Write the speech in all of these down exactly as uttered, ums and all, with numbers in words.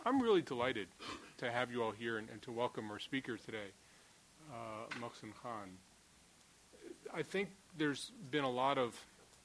I'm really delighted to have you all here and, and to welcome our speaker today, uh, Mohsin Khan. I think there's been a lot of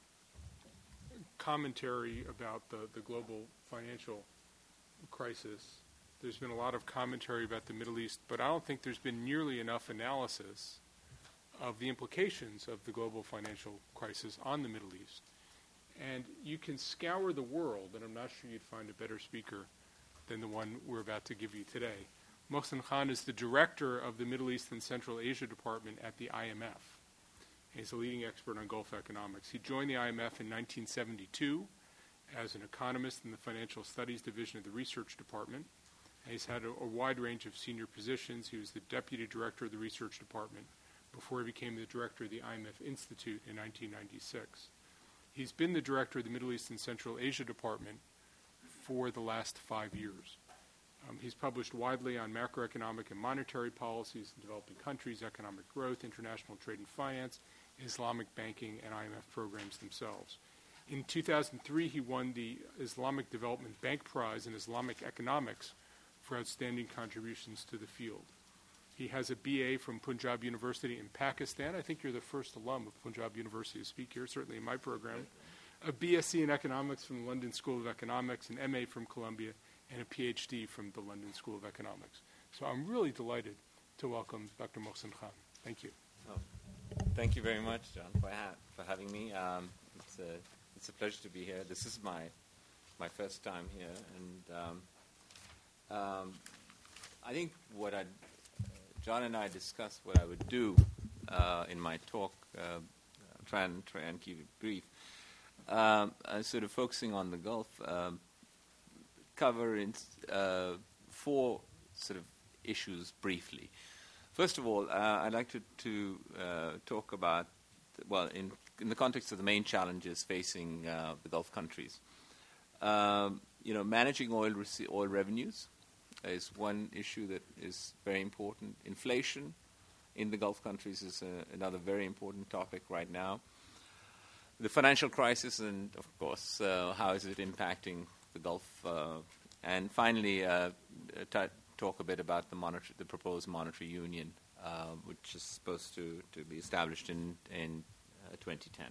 commentary about the, the global financial crisis. There's been a lot of commentary about the Middle East, but I don't think there's been nearly enough analysis of the implications of the global financial crisis on the Middle East. And you can scour the world, and I'm not sure you'd find a better speaker than the one we're about to give you today. Mohsin Khan is the director of the Middle East and Central Asia Department at the I M F. He's a leading expert on Gulf economics. He joined the I M F in nineteen seventy-two as an economist in the Financial Studies Division of the Research Department. And he's had a, a wide range of senior positions. He was the deputy director of the Research Department before he became the director of the I M F Institute in nineteen ninety-six. He's been the director of the Middle East and Central Asia Department for the last five years. Um, he's published widely on macroeconomic and monetary policies in developing countries, economic growth, international trade and finance, Islamic banking, and I M F programs themselves. In two thousand three, he won the Islamic Development Bank Prize in Islamic Economics for outstanding contributions to the field. He has a B A from Punjab University in Pakistan. I think you're the first alum of Punjab University to speak here, certainly in my program. A B S c in economics from the London School of Economics, an M A from Columbia, and a P H D from the London School of Economics. So I'm really delighted to welcome Doctor Mohsin Khan. Thank you. Oh, thank you very much, John, for, ha- for having me. Um, it's, a, it's a pleasure to be here. This is my my first time here, and um, um, I think what I John and I discussed what I would do uh, in my talk. Uh, try and try and keep it brief. Um, uh, sort of focusing on the Gulf, um, cover in, uh, four sort of issues briefly. First of all, uh, I'd like to, to uh, talk about, well, in, in the context of the main challenges facing uh, the Gulf countries. Um, you know, managing oil rece- oil revenues is one issue that is very important. Inflation in the Gulf countries is a, another very important topic right now. The financial crisis, and of course, uh, how is it impacting the Gulf? Uh, and finally, uh, t- talk a bit about the, monetary, the proposed monetary union, uh, which is supposed to, to be established in, in uh, twenty ten.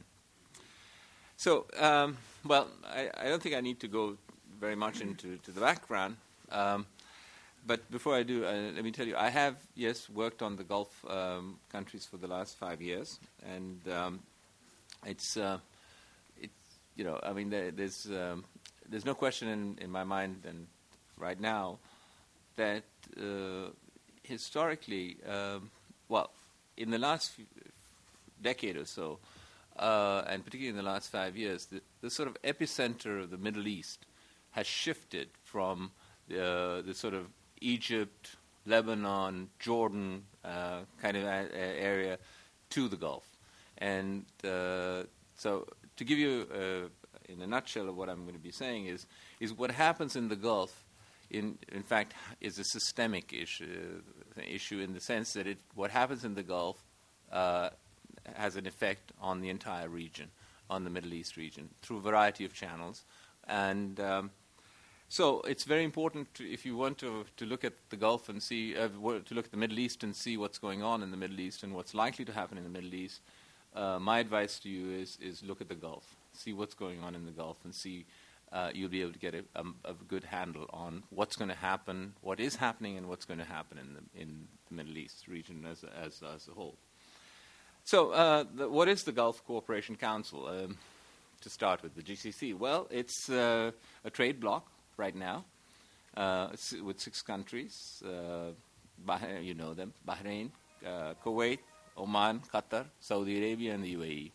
So, um, well, I, I don't think I need to go very much into to the background. Um, But before I do, uh, let me tell you, I have, yes, worked on the Gulf um, countries for the last five years, and um, it's, uh, it's, you know, I mean, there, there's um, there's no question in, in my mind, and right now, that uh, historically, um, well, in the last few, decade or so, uh, and particularly in the last five years, the, the sort of epicenter of the Middle East has shifted from the, the sort of Egypt, Lebanon, Jordan uh, kind of a, a area to the Gulf. And uh, so to give you, uh, in a nutshell, of what I'm going to be saying is, is what happens in the Gulf, in in fact, is a systemic issue, issue in the sense that it, what happens in the Gulf uh, has an effect on the entire region, on the Middle East region, through a variety of channels. And um, so it's very important to, if you want to to look at the Gulf and see, uh, to look at the Middle East and see what's going on in the Middle East and what's likely to happen in the Middle East, uh, my advice to you is is look at the Gulf, see what's going on in the Gulf, and see uh, you'll be able to get a, a, a good handle on what's going to happen, what is happening, and what's going to happen in the in the Middle East region as as as a whole. So, uh, the, what is the Gulf Cooperation Council? Um, to start with, the G C C. Well, it's uh, a trade bloc right now, uh, with six countries, uh, Bahrain, you know them, Bahrain, uh, Kuwait, Oman, Qatar, Saudi Arabia, and the U A E.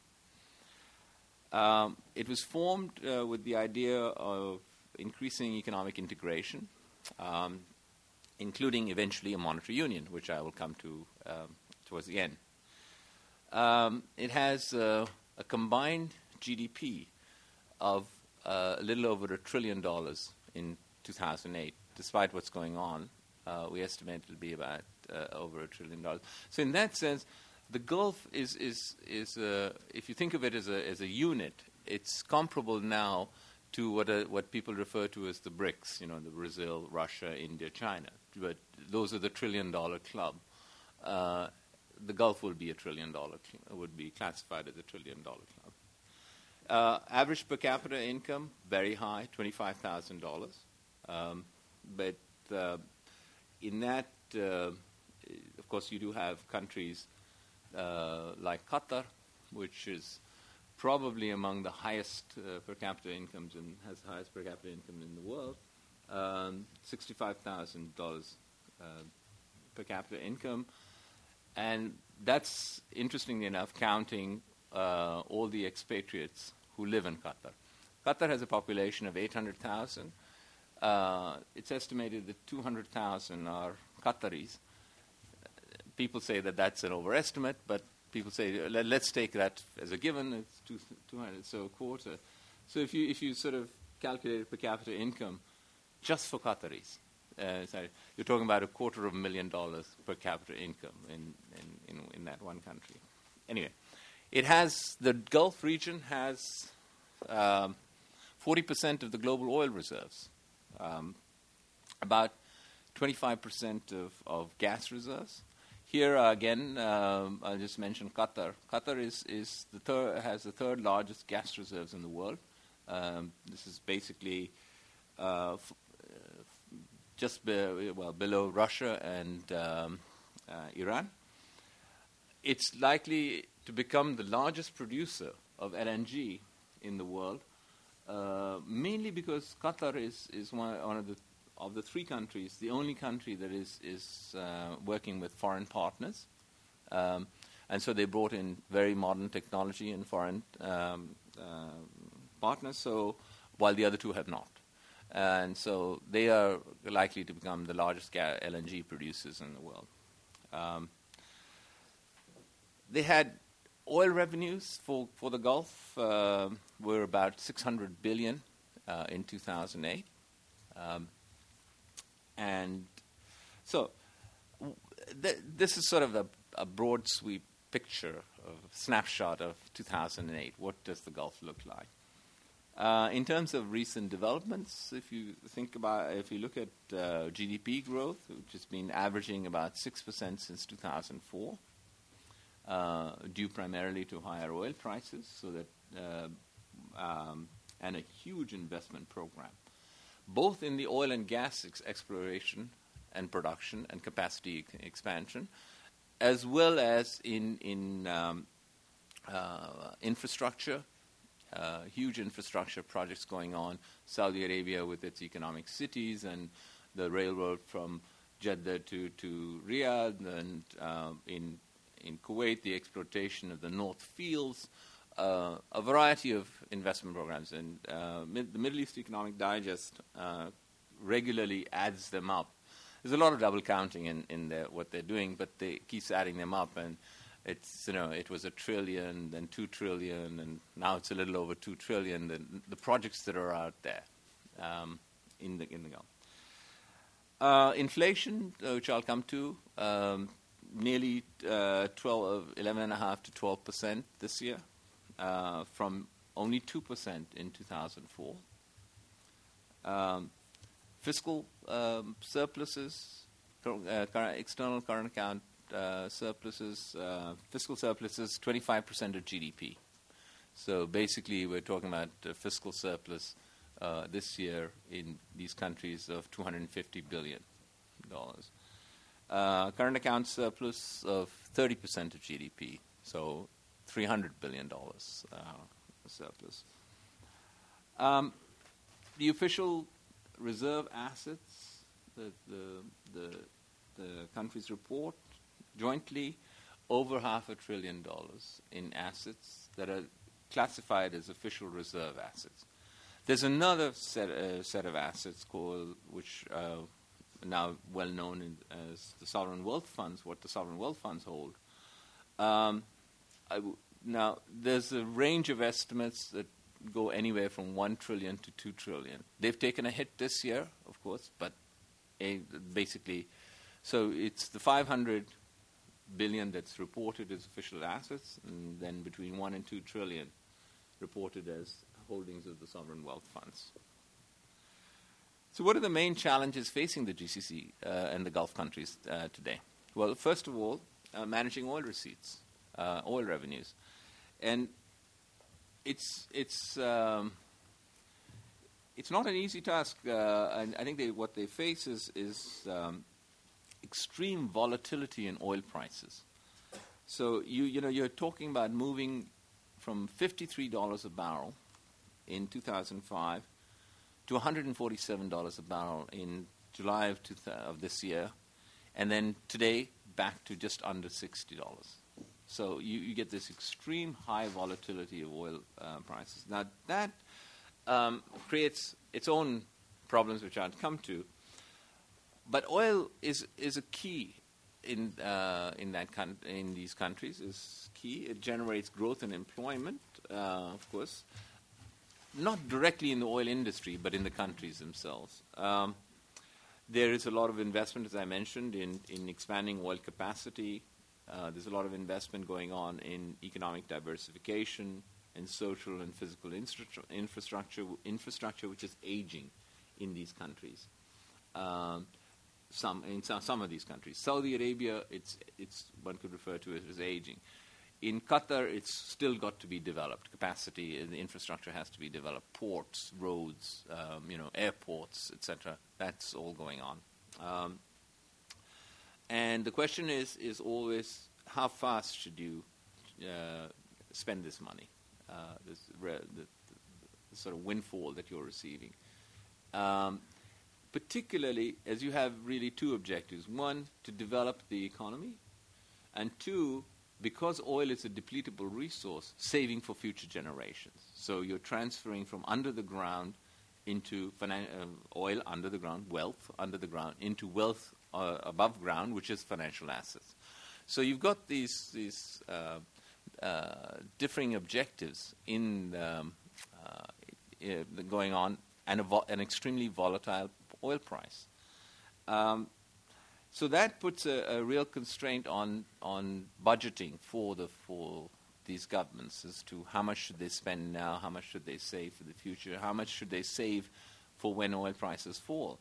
Um, it was formed uh, with the idea of increasing economic integration, um, including eventually a monetary union, which I will come to um, towards the end. Um, it has uh, a combined G D P of uh, a little over a trillion dollars in two thousand eight. Despite what's going on, uh, we estimate it'll be about uh, over a trillion dollars. So in that sense, the Gulf is is is uh, if you think of it as a as a unit, it's comparable now to what uh, what people refer to as the BRICS, you know, the Brazil, Russia, India, China. But those are the trillion-dollar club. Uh, the Gulf will be a trillion-dollar, cl- would be classified as a trillion-dollar club. Uh, average per capita income, very high, twenty-five thousand dollars. Um, but uh, in that, uh, of course, you do have countries uh, like Qatar, which is probably among the highest uh, per capita incomes and has the highest per capita income in the world, um, sixty-five thousand dollars uh, per capita income. And that's, interestingly enough, counting uh, all the expatriates who live in Qatar. Qatar has a population of eight hundred thousand. Uh, it's estimated that two hundred thousand are Qataris. People say that that's an overestimate, but people say, Let, let's take that as a given. It's two, two hundred, so a quarter. So if you if you sort of calculate per capita income just for Qataris, uh, sorry, you're talking about a quarter of a million dollars per capita income in, in, in, in that one country. Anyway, it has, the Gulf region has um, forty percent of the global oil reserves, um, about twenty-five percent of, of gas reserves. Here uh, again, um, I'll just mention Qatar. Qatar is, is the third, has the third largest gas reserves in the world. Um, this is basically uh, f- uh, just be, well below Russia and um, uh, Iran. It's likely to become the largest producer of L N G in the world, uh, mainly because Qatar is, is one, one of the of the three countries, the only country that is, is uh, working with foreign partners. Um, and so they brought in very modern technology and foreign um, uh, partners, so while the other two have not. And so they are likely to become the largest ga- L N G producers in the world. Um, they had oil revenues for, for the Gulf uh, were about six hundred billion dollars uh, in two thousand eight. Um, And so w- th- this is sort of a, a broad sweep picture, a snapshot of two thousand eight. What does the Gulf look like? Uh, in terms of recent developments, if you think about, if you look at uh, G D P growth, which has been averaging about six percent since two thousand four, uh, due primarily to higher oil prices, so that uh, um, and a huge investment program, both in the oil and gas ex- exploration and production and capacity ex- expansion, as well as in, in um, uh, infrastructure, uh, huge infrastructure projects going on. Saudi Arabia with its economic cities and the railroad from Jeddah to, to Riyadh, and uh, in, in Kuwait, the exploitation of the North Fields, Uh, a variety of investment programs, and uh, mid- the Middle East Economic Digest uh, regularly adds them up. There's a lot of double counting in, in their, what they're doing, but they keeps adding them up, and it's, you know, it was a trillion, then two trillion, and now it's a little over two trillion. The, the projects that are out there um, in the in the Gulf. Uh, inflation, uh, which I'll come to, um, nearly uh, twelve, eleven and a half to twelve percent this year. Uh, from only two percent in two thousand four. Um, fiscal um, surpluses, uh, current, external current account uh, surpluses, uh, fiscal surpluses, twenty-five percent of G D P. So basically we're talking about a fiscal surplus uh, this year in these countries of two hundred fifty billion dollars. Uh, current account surplus of thirty percent of G D P. So three hundred billion dollars uh, surplus. Um, the official reserve assets that the, the, the countries report jointly, over half a trillion dollars in assets that are classified as official reserve assets. There's another set, uh, set of assets called, which uh, now well known in, as the sovereign wealth funds, what the sovereign wealth funds hold. Um, I w- now, there's a range of estimates that go anywhere from one trillion to two trillion. They've taken a hit this year, of course, but a, basically, so it's the five hundred billion that's reported as official assets, and then between one and two trillion reported as holdings of the sovereign wealth funds. So what are the main challenges facing the G C C uh, and the Gulf countries uh, today? Well, first of all, uh, managing oil receipts, uh, oil revenues. And it's it's um, it's not an easy task. Uh, and I think they, what they face is, is um, extreme volatility in oil prices. So you you know you're talking about moving from fifty-three dollars a barrel in two thousand five to one hundred forty-seven dollars a barrel in July of, two th- of this year, and then today back to just under sixty dollars. So you, you get this extreme high volatility of oil uh, prices. Now that um, creates its own problems, which I'll come to. But oil is is a key in uh, in that con- in these countries. Is key. It generates growth and employment, uh, of course. Not directly in the oil industry, but in the countries themselves. Um, there is a lot of investment, as I mentioned, in, in expanding oil capacity. Uh, there's a lot of investment going on in economic diversification and social and physical infrastru- infrastructure, infrastructure which is aging in these countries. Um, some in some, some of these countries. Saudi Arabia, it's it's one could refer to it as aging. In Qatar, it's still got to be developed. Capacity, the infrastructure has to be developed. Ports, roads, um, you know, airports, et cetera. That's all going on. Um, and the question is is always, how fast should you uh, spend this money, uh, this re- the, the, the sort of windfall that you're receiving? Um, particularly as you have really two objectives. One, to develop the economy, and two, because oil is a depletable resource, saving for future generations. So you're transferring from under the ground into finan- uh, oil under the ground, wealth under the ground, into wealth uh, above ground, which is financial assets. So you've got these these uh, uh, differing objectives in um, uh, I- I- going on, and a vo- an extremely volatile oil price. Um, So that puts a, a real constraint on on budgeting for the for these governments as to how much should they spend now, how much should they save for the future, how much should they save for when oil prices fall.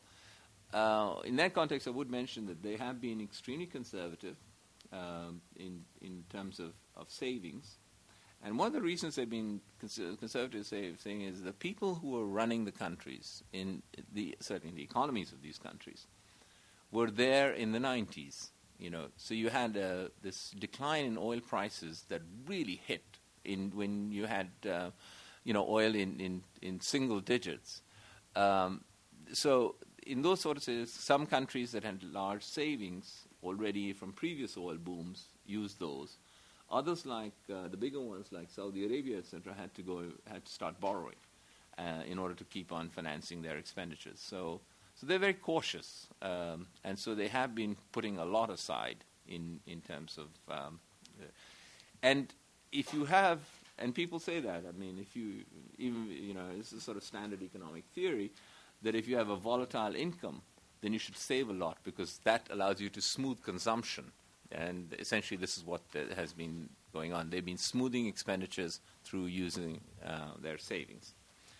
Uh, in that context, I would mention that they have been extremely conservative um, in in terms of, of savings. And one of the reasons they've been cons- conservative saying is the people who are running the countries, in the certainly the economies of these countries, were there in the nineties, you know. So you had uh, this decline in oil prices that really hit in when you had, uh, you know, oil in, in, in single digits. Um, so in those sorts of some countries that had large savings already from previous oil booms used those. Others, like uh, the bigger ones, like Saudi Arabia, et cetera, had to go had to start borrowing uh, in order to keep on financing their expenditures. So. So they're very cautious, um, and so they have been putting a lot aside in, in terms of, um, uh, and if you have, and people say that, I mean, if you, even, you know, this is sort of standard economic theory, that if you have a volatile income, then you should save a lot because that allows you to smooth consumption, and essentially this is what has been going on. They've been smoothing expenditures through using uh, their savings.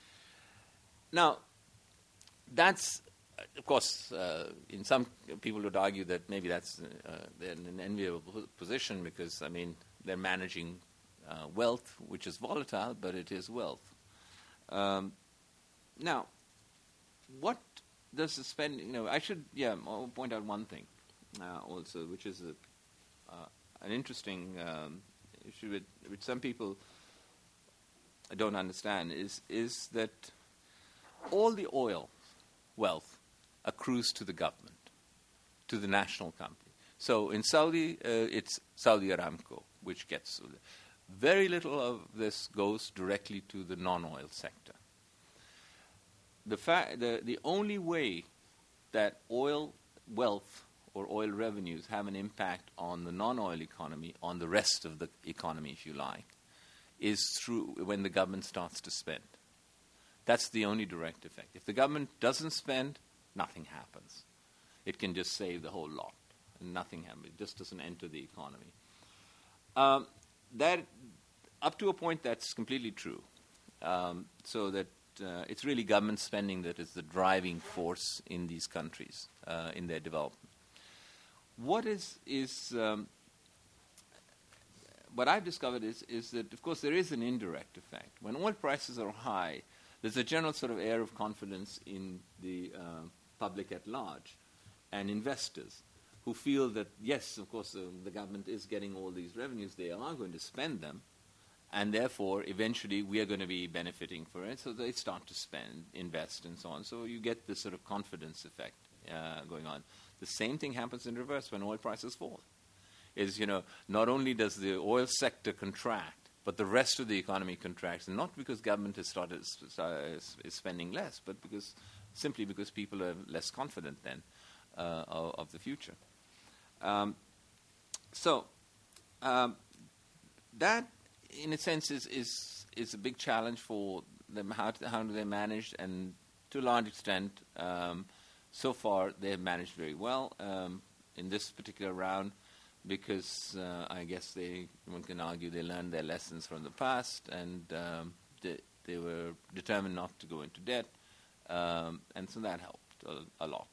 Now, that's... Of course, uh, in some people would argue that maybe that's uh, they're in an enviable position because, I mean, they're managing uh, wealth, which is volatile, but it is wealth. Um, now, what does the spending, you know, I should, yeah, I'll point out one thing uh, also, which is a, uh, an interesting um, issue which, which some people don't understand, is is that all the oil wealth accrues to the government, to the national company. So in Saudi, uh, it's Saudi Aramco, which gets very little of this goes directly to the non-oil sector. The, fa- the the only way that oil wealth or oil revenues have an impact on the non-oil economy, on the rest of the economy, if you like, is through when the government starts to spend. That's the only direct effect. If the government doesn't spend, nothing happens. It can just save the whole lot, and nothing happens. It just doesn't enter the economy. Um, that, up to a point, that's completely true. um, so that uh, it's really government spending that is the driving force in these countries, uh, in their development. What is, is um, what I've discovered is, is that, of course, there is an indirect effect. When oil prices are high, there's a general sort of air of confidence in the uh, public at large and investors who feel that, yes, of course, uh, the government is getting all these revenues, they are going to spend them, and therefore, eventually, we are going to be benefiting for it, so they start to spend, invest, and so on. So you get this sort of confidence effect uh, going on. The same thing happens in reverse when oil prices fall. Is, you know, not only does the oil sector contract, but the rest of the economy contracts, not because government has started is, is spending less, but because simply because people are less confident then uh, of, of the future. Um, so um, that, in a sense, is, is is a big challenge for them. How to, how do they manage? And to a large extent, um, so far they have managed very well um, in this particular round, because uh, I guess they, one can argue, they learned their lessons from the past, and um, they, they were determined not to go into debt, um, and so that helped a, a lot.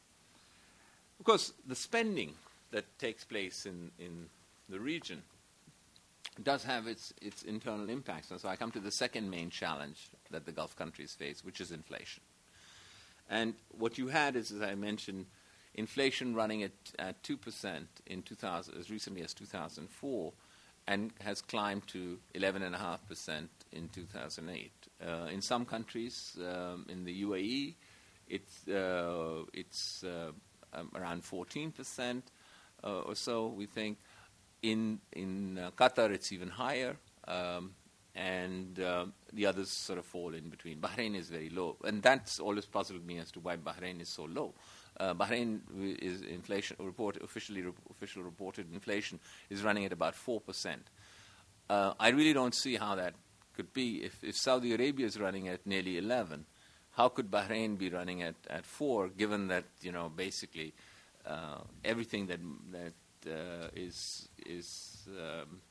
Of course, the spending that takes place in, in the region does have its, its internal impacts. And so I come to the second main challenge that the Gulf countries face, which is inflation. And what you had is, as I mentioned, inflation running at, at two percent in two thousand, as recently as two thousand four, and has climbed to eleven point five percent in two thousand eight. Uh, in some countries, um, in the U A E, it's, uh, it's uh, um, around fourteen percent uh, or so, we think. In, in uh, Qatar, it's even higher, um, and uh, the others sort of fall in between. Bahrain is very low, and that's always puzzled me as to why Bahrain is so low. Uh, Bahrain is inflation report officially re- official reported inflation is running at about four percent. Uh, I really don't see how that could be. If, if Saudi Arabia is running at nearly eleven, how could Bahrain be running at, at four? Given that, you know, basically uh, everything that that uh, is is um,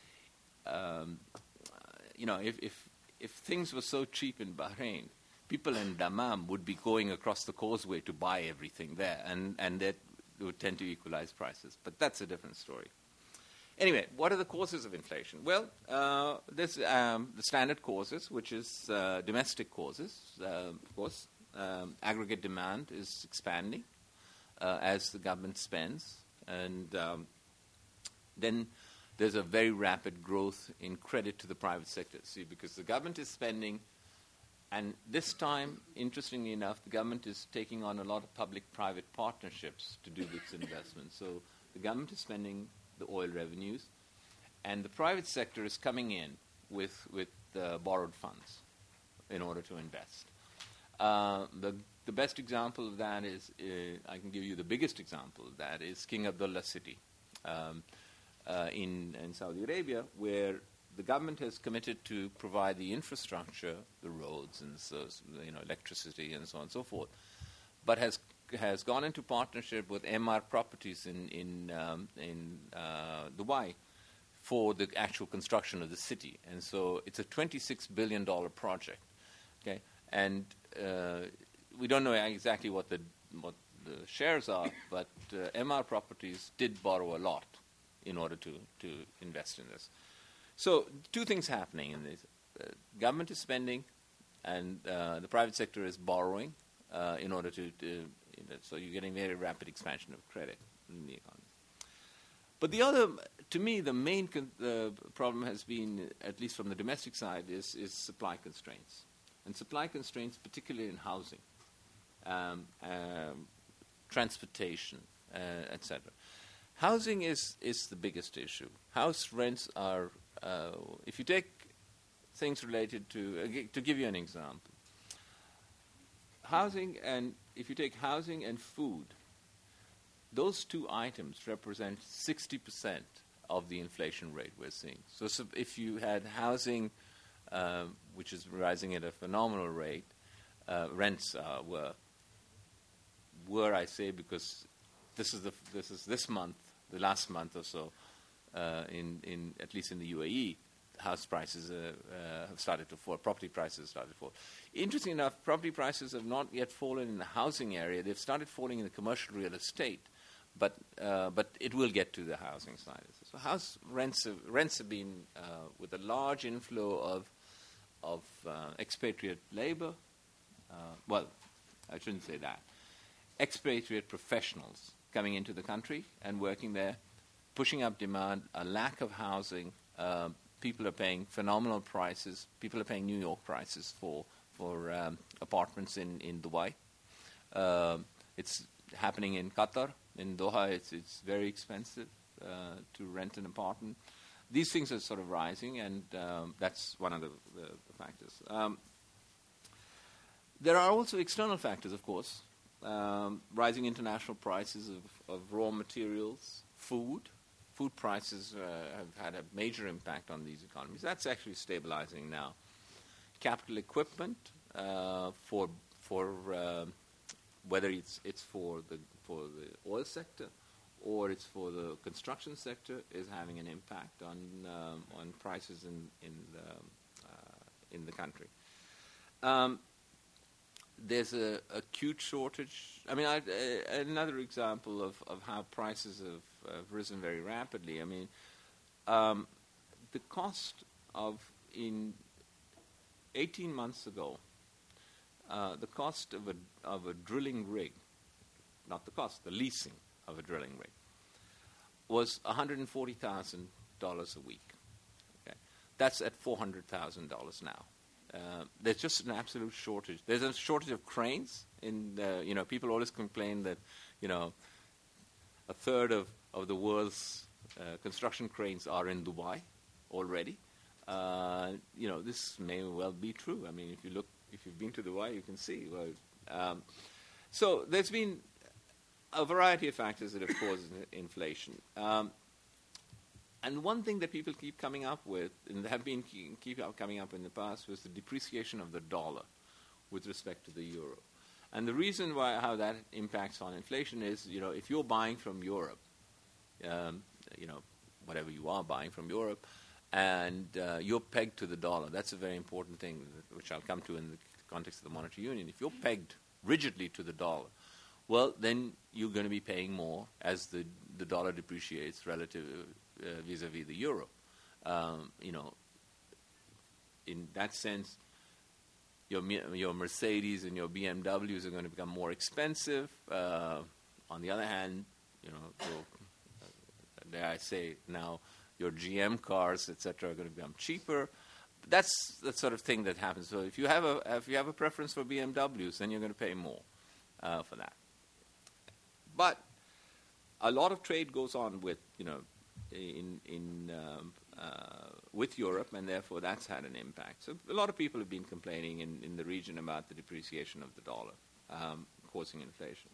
um, you know, if, if if things were so cheap in Bahrain, people in Dammam would be going across the causeway to buy everything there, and, and that would tend to equalize prices. But that's a different story. Anyway, what are the causes of inflation? Well, uh, there's um, the standard causes, which is uh, domestic causes. Uh, of course, um, aggregate demand is expanding uh, as the government spends. And um, then there's a very rapid growth in credit to the private sector. See, because the government is spending. And this time, interestingly enough, the government is taking on a lot of public-private partnerships to do this investment. So the government is spending the oil revenues, and the private sector is coming in with with uh, borrowed funds in order to invest. Uh, the the best example of that is, uh, I can give you the biggest example of that is King Abdullah City um, uh, in, in Saudi Arabia, where the government has committed to provide the infrastructure, the roads and so, you know, electricity and so on and so forth, but has has gone into partnership with M R Properties in in um, in uh, Dubai for the actual construction of the city, and so it's a twenty-six billion dollar project. Okay, and uh, we don't know exactly what the what the shares are, but uh, M R Properties did borrow a lot in order to to invest in this. So two things happening in this. Uh, government is spending, and uh, the private sector is borrowing uh, in order to, to you know, so you're getting very rapid expansion of credit in the economy. But the other, to me, the main con- uh, problem has been, at least from the domestic side, is, is supply constraints. And supply constraints, particularly in housing, um, um, transportation, uh, et cetera. Housing is, is the biggest issue. House rents are, uh, if you take things related to, uh, to give you an example, housing and, if you take housing and food, those two items represent sixty percent of the inflation rate we're seeing. So, so if you had housing, uh, which is rising at a phenomenal rate, uh, rents uh, were, were I say, because this is the this is this month, the last month or so, uh, in in at least in the U A E, house prices uh, uh, have started to fall, property prices have started to fall. Interesting enough, property prices have not yet fallen in the housing area. They've started falling in the commercial real estate, but uh, but it will get to the housing side. So house rents have, rents have been, uh, with a large inflow of, of uh, expatriate labor, uh, well, I shouldn't say that, expatriate professionals coming into the country and working there, pushing up demand, a lack of housing. Uh, people are paying phenomenal prices. People are paying New York prices for for um, apartments in in Dubai. Uh, it's happening in Qatar, in Doha. It's it's very expensive uh, to rent an apartment. These things are sort of rising, and um, that's one of the, the, the factors. Um, there are also external factors, of course. Um, rising international prices of, of raw materials, food. Food prices uh, have had a major impact on these economies. That's actually stabilizing now. Capital equipment uh, for for uh, whether it's it's for the for the oil sector or it's for the construction sector is having an impact on um, on prices in in the uh, in the country. Um, There's a acute shortage. I mean, I, uh, another example of, of how prices have, have risen very rapidly. I mean, um, the cost of, in eighteen months ago, uh, the cost of a, of a drilling rig, not the cost, the leasing of a drilling rig, was one hundred forty thousand dollars a week. Okay? That's at four hundred thousand dollars now. Uh, there's just an absolute shortage. There's a shortage of cranes. In uh, you know, people always complain that, you know, a third of, of the world's uh, construction cranes are in Dubai already. Uh, you know, this may well be true. I mean, if you look, if you've been to Dubai, you can see. Well, um, so there's been a variety of factors that have caused inflation. Um, And one thing that people keep coming up with, and have been keep coming up in the past, was the depreciation of the dollar with respect to the euro. And the reason why how that impacts on inflation is, you know, if you're buying from Europe, um, you know, whatever you are buying from Europe, and uh, you're pegged to the dollar, that's a very important thing, which I'll come to in the context of the monetary union. If you're pegged rigidly to the dollar, well, then you're going to be paying more as the, the dollar depreciates relative Uh, vis-a-vis the euro. Um, you know, in that sense, your your Mercedes and your B M Ws are going to become more expensive. Uh, on the other hand, you know, your, uh, dare I say now, your G M cars, et cetera, are going to become cheaper. But that's the sort of thing that happens. So if you have a if you have a preference for B M Ws, then you're going to pay more uh, for that. But a lot of trade goes on with, you know, in in um, uh, with Europe, and therefore that's had an impact. So a lot of people have been complaining in, in the region about the depreciation of the dollar um, causing inflation.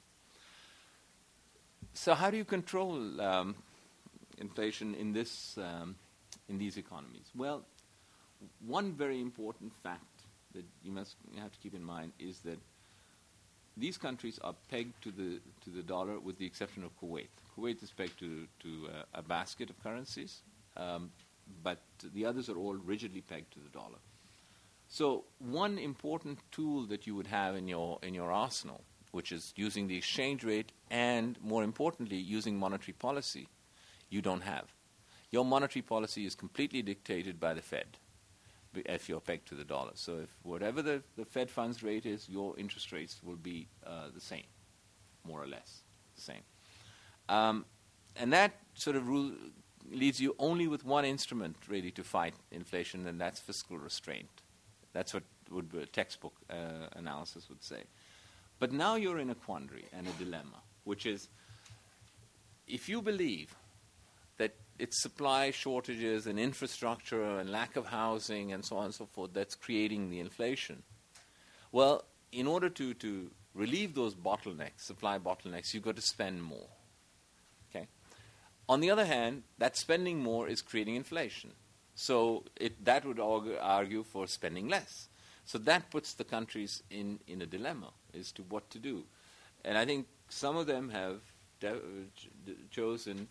So how do you control um, inflation in this um, in these economies? Well, one very important fact that you must you have to keep in mind is that these countries are pegged to the to the dollar, with the exception of Kuwait. Kuwait is pegged to to uh, a basket of currencies, um, but the others are all rigidly pegged to the dollar. So one important tool that you would have in your in your arsenal, which is using the exchange rate and, more importantly, using monetary policy, you don't have. Your monetary policy is completely dictated by the Fed if you're pegged to the dollar. So if whatever the, the Fed funds rate is, your interest rates will be uh, the same, more or less the same. Um, and that sort of rule leaves you only with one instrument really to fight inflation, and that's fiscal restraint. That's what would be a textbook uh, analysis would say. But now you're in a quandary and a dilemma, which is, if you believe that it's supply shortages and infrastructure and lack of housing and so on and so forth that's creating the inflation, well, in order to, to relieve those bottlenecks, supply bottlenecks, you've got to spend more. Okay. On the other hand, that spending more is creating inflation. So it, that would argue for spending less. So that puts the countries in, in a dilemma as to what to do. And I think some of them have de- chosen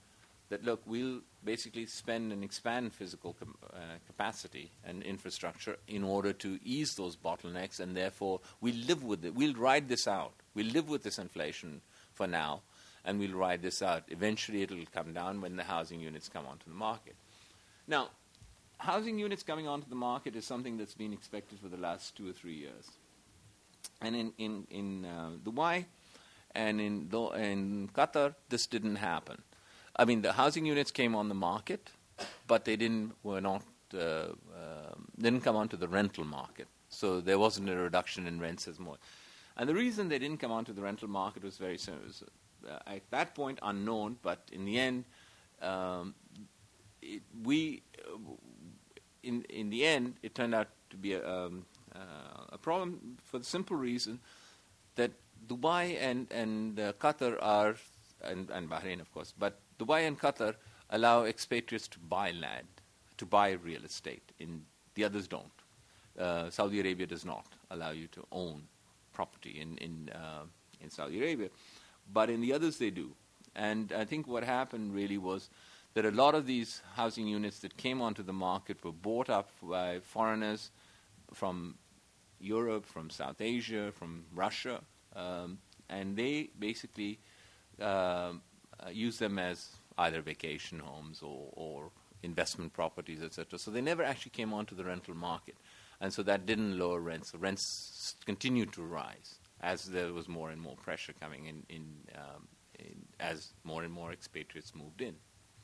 that, look, we'll basically spend and expand physical com- uh, capacity and infrastructure in order to ease those bottlenecks, and therefore we'll live with it. We'll ride this out. We'll live with this inflation for now, and we'll ride this out. Eventually it'll come down when the housing units come onto the market. Now, housing units coming onto the market is something that's been expected for the last two or three years. And in, in, in uh, Dubai and in, the, in Qatar, this didn't happen. I mean, the housing units came on the market, but they didn't were not uh, uh, didn't come onto the rental market. So there wasn't a reduction in rents as more. And the reason they didn't come onto the rental market was very simple. It was, uh, at that point, unknown. But in the end, um, it, we uh, in in the end, it turned out to be a, um, uh, a problem for the simple reason that Dubai and and uh, Qatar are and, and Bahrain, of course, but Dubai and Qatar allow expatriates to buy land, to buy real estate. In the others don't. Uh, Saudi Arabia does not allow you to own property in in uh, in Saudi Arabia, but in the others they do. And I think what happened really was that a lot of these housing units that came onto the market were bought up by foreigners from Europe, from South Asia, from Russia, um, and they basically uh, use them as either vacation homes or, or investment properties, et cetera. So they never actually came onto the rental market. And so that didn't lower rents. The rents continued to rise as there was more and more pressure coming in, in, um, in as more and more expatriates moved in.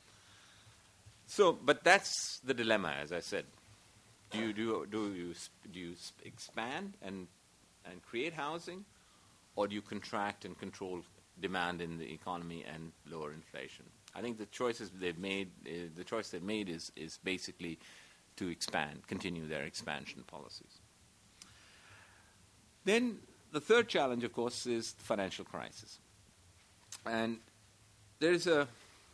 So, but that's the dilemma, as I said. Do you do do you do you expand and and create housing, or do you contract and control demand in the economy and lower inflation? I think the choices they've made, uh, the choice they've made is is basically to expand, continue their expansion policies. Then the third challenge, of course, is the financial crisis. And there's a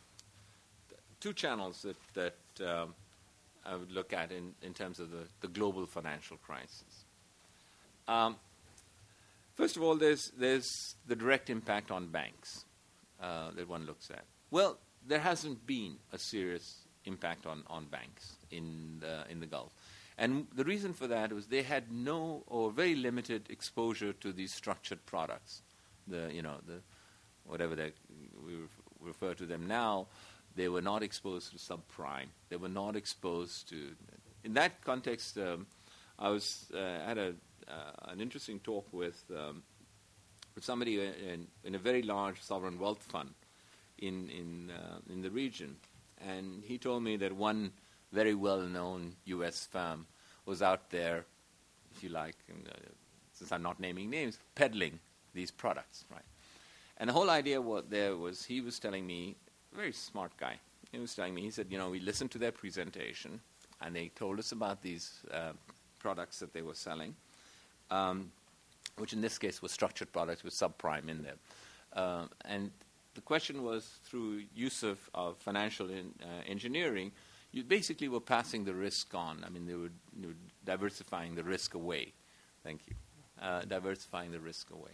two channels that, that um, I would look at in, in terms of the, the global financial crisis. Um, first of all, there's, there's the direct impact on banks uh, that one looks at. Well, there hasn't been a serious impact on, on banks in the, in the Gulf. And the reason for that was they had no or very limited exposure to these structured products. The, you know, the whatever they, we refer to them now, they were not exposed to subprime. They were not exposed to... In that context, um, I was uh, had a uh, an interesting talk with um, with somebody in, in a very large sovereign wealth fund in in uh, in the region, and he told me that one very well-known U S firm was out there, if you like, and, uh, since I'm not naming names, peddling these products, right? And the whole idea what there was, he was telling me, a very smart guy, he was telling me, he said, you know, we listened to their presentation, and they told us about these uh, products that they were selling, um, which in this case were structured products with subprime in them. Uh, and the question was, through use of, of financial in, uh, engineering, you basically were passing the risk on. I mean, they were, they were diversifying the risk away. Thank you. Uh, diversifying the risk away.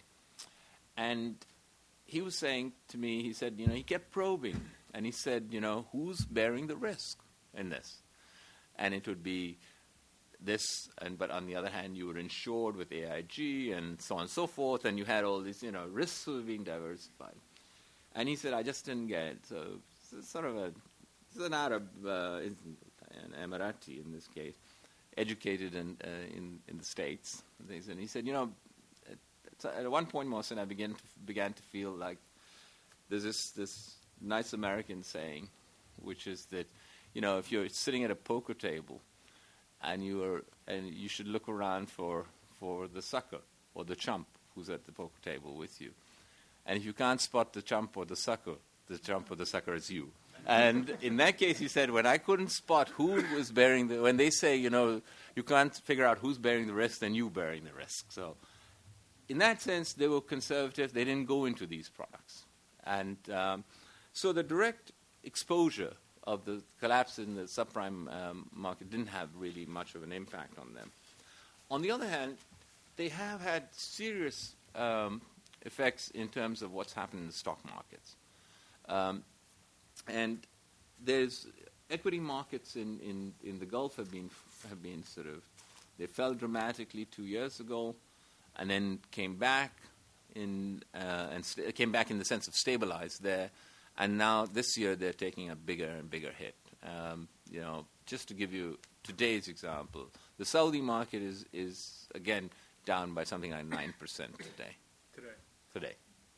And he was saying to me, he said, you know, he kept probing. And he said, you know, who's bearing the risk in this? And it would be this, and but on the other hand, you were insured with A I G and so on and so forth, and you had all these, you know, risks were being diversified. And he said, I just didn't get it. So it's sort of a... He's an Arab, uh, an Emirati in this case, educated in, uh, in in the States. And he said, you know, at, at one point, Mohsen, I began to, began to feel like there's this, this nice American saying, which is that, you know, if you're sitting at a poker table and you are, and you should look around for, for the sucker or the chump who's at the poker table with you. And if you can't spot the chump or the sucker, the chump or the sucker is you. And in that case, he said, when I couldn't spot who was bearing the, when they say, you know, you can't figure out who's bearing the risk, then you bearing the risk. So in that sense, they were conservative. They didn't go into these products. And um, so the direct exposure of the collapse in the subprime um, market didn't have really much of an impact on them. On the other hand, they have had serious um, effects in terms of what's happened in the stock markets. Um, And there's equity markets in, in, in the Gulf have been have been sort of, they fell dramatically two years ago, and then came back in uh, and st- came back in the sense of stabilized there, and now this year they're taking a bigger and bigger hit. Um, you know, just to give you today's example, the Saudi market is is again down by something like nine percent today. Today. Today.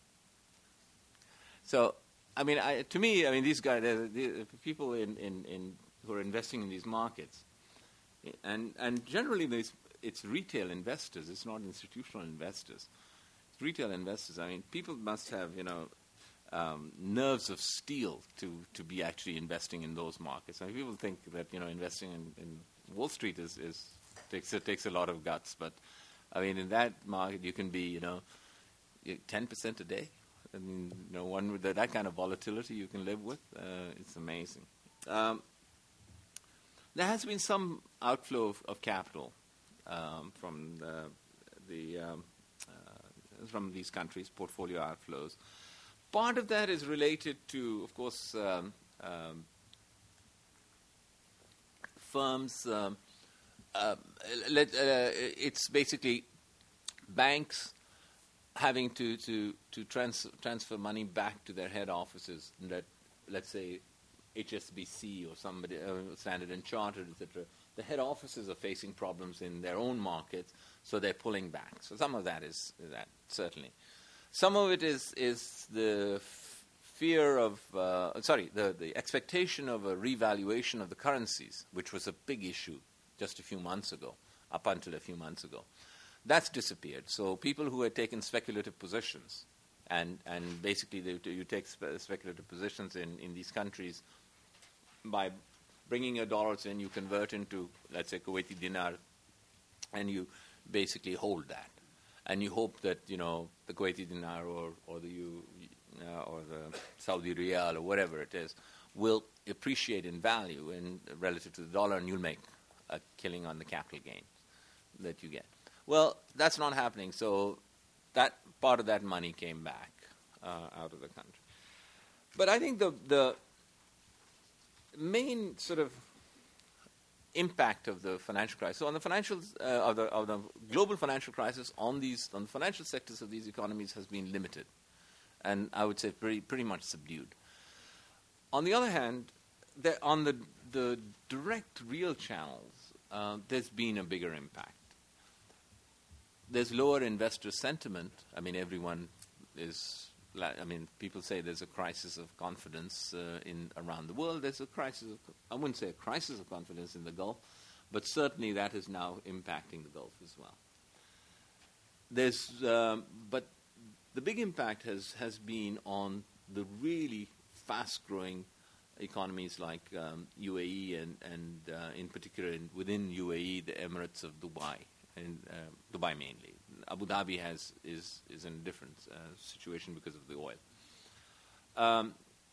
So, I mean, I, to me, I mean, these guys, the, the people in, in, in who are investing in these markets, and and generally these, it's retail investors. It's not institutional investors. It's retail investors. I mean, people must have, you know, um, nerves of steel to, to be actually investing in those markets. I mean, people think that, you know, investing in, in Wall Street is, is takes it takes a lot of guts, but I mean, in that market, you can be, you know, ten percent a day. I mean, you know, one with that, that kind of volatility you can live with. Uh, it's amazing. Um, there has been some outflow of, of capital um, from the, the um, uh, from these countries, portfolio outflows. Part of that is related to, of course, um, um, firms. Um, uh, let, uh, it's basically banks having to to to trans- transfer money back to their head offices. That, let's say, H S B C or somebody, uh, Standard and Chartered, et cetera. The head offices are facing problems in their own markets, so they're pulling back. So some of that is that, certainly. Some of it is is the f- fear of, uh, sorry, the, the expectation of a revaluation of the currencies, which was a big issue just a few months ago, up until a few months ago. That's disappeared. So people who had taken speculative positions, and, and basically they, you take spe- speculative positions in, in these countries by bringing your dollars in, you convert into, let's say, Kuwaiti dinar, and you basically hold that. And you hope that, you know, the Kuwaiti dinar or, or, the, U, uh, or the Saudi riyal or whatever it is will appreciate in value in relative to the dollar, and you'll make a killing on the capital gains that you get. Well, that's not happening, so that part of that money came back uh, out of the country. But I think the the main sort of impact of the financial crisis, so on the financial uh, of the of the global financial crisis on these on the financial sectors of these economies has been limited, and I would say pretty pretty much subdued. On the other hand, there, on the the direct real channels, uh, there's been a bigger impact. There's lower investor sentiment. I mean, everyone is, I mean, people say there's a crisis of confidence uh, in around the world. There's a crisis of, I wouldn't say a crisis of confidence in the Gulf, but certainly that is now impacting the Gulf as well. There's, um, but the big impact has, has been on the really fast-growing economies like um, U A E and, and uh, in particular in, within U A E, the Emirates of Dubai. In uh, Dubai mainly. Abu Dhabi has is is in a different uh, situation because of the oil. Um,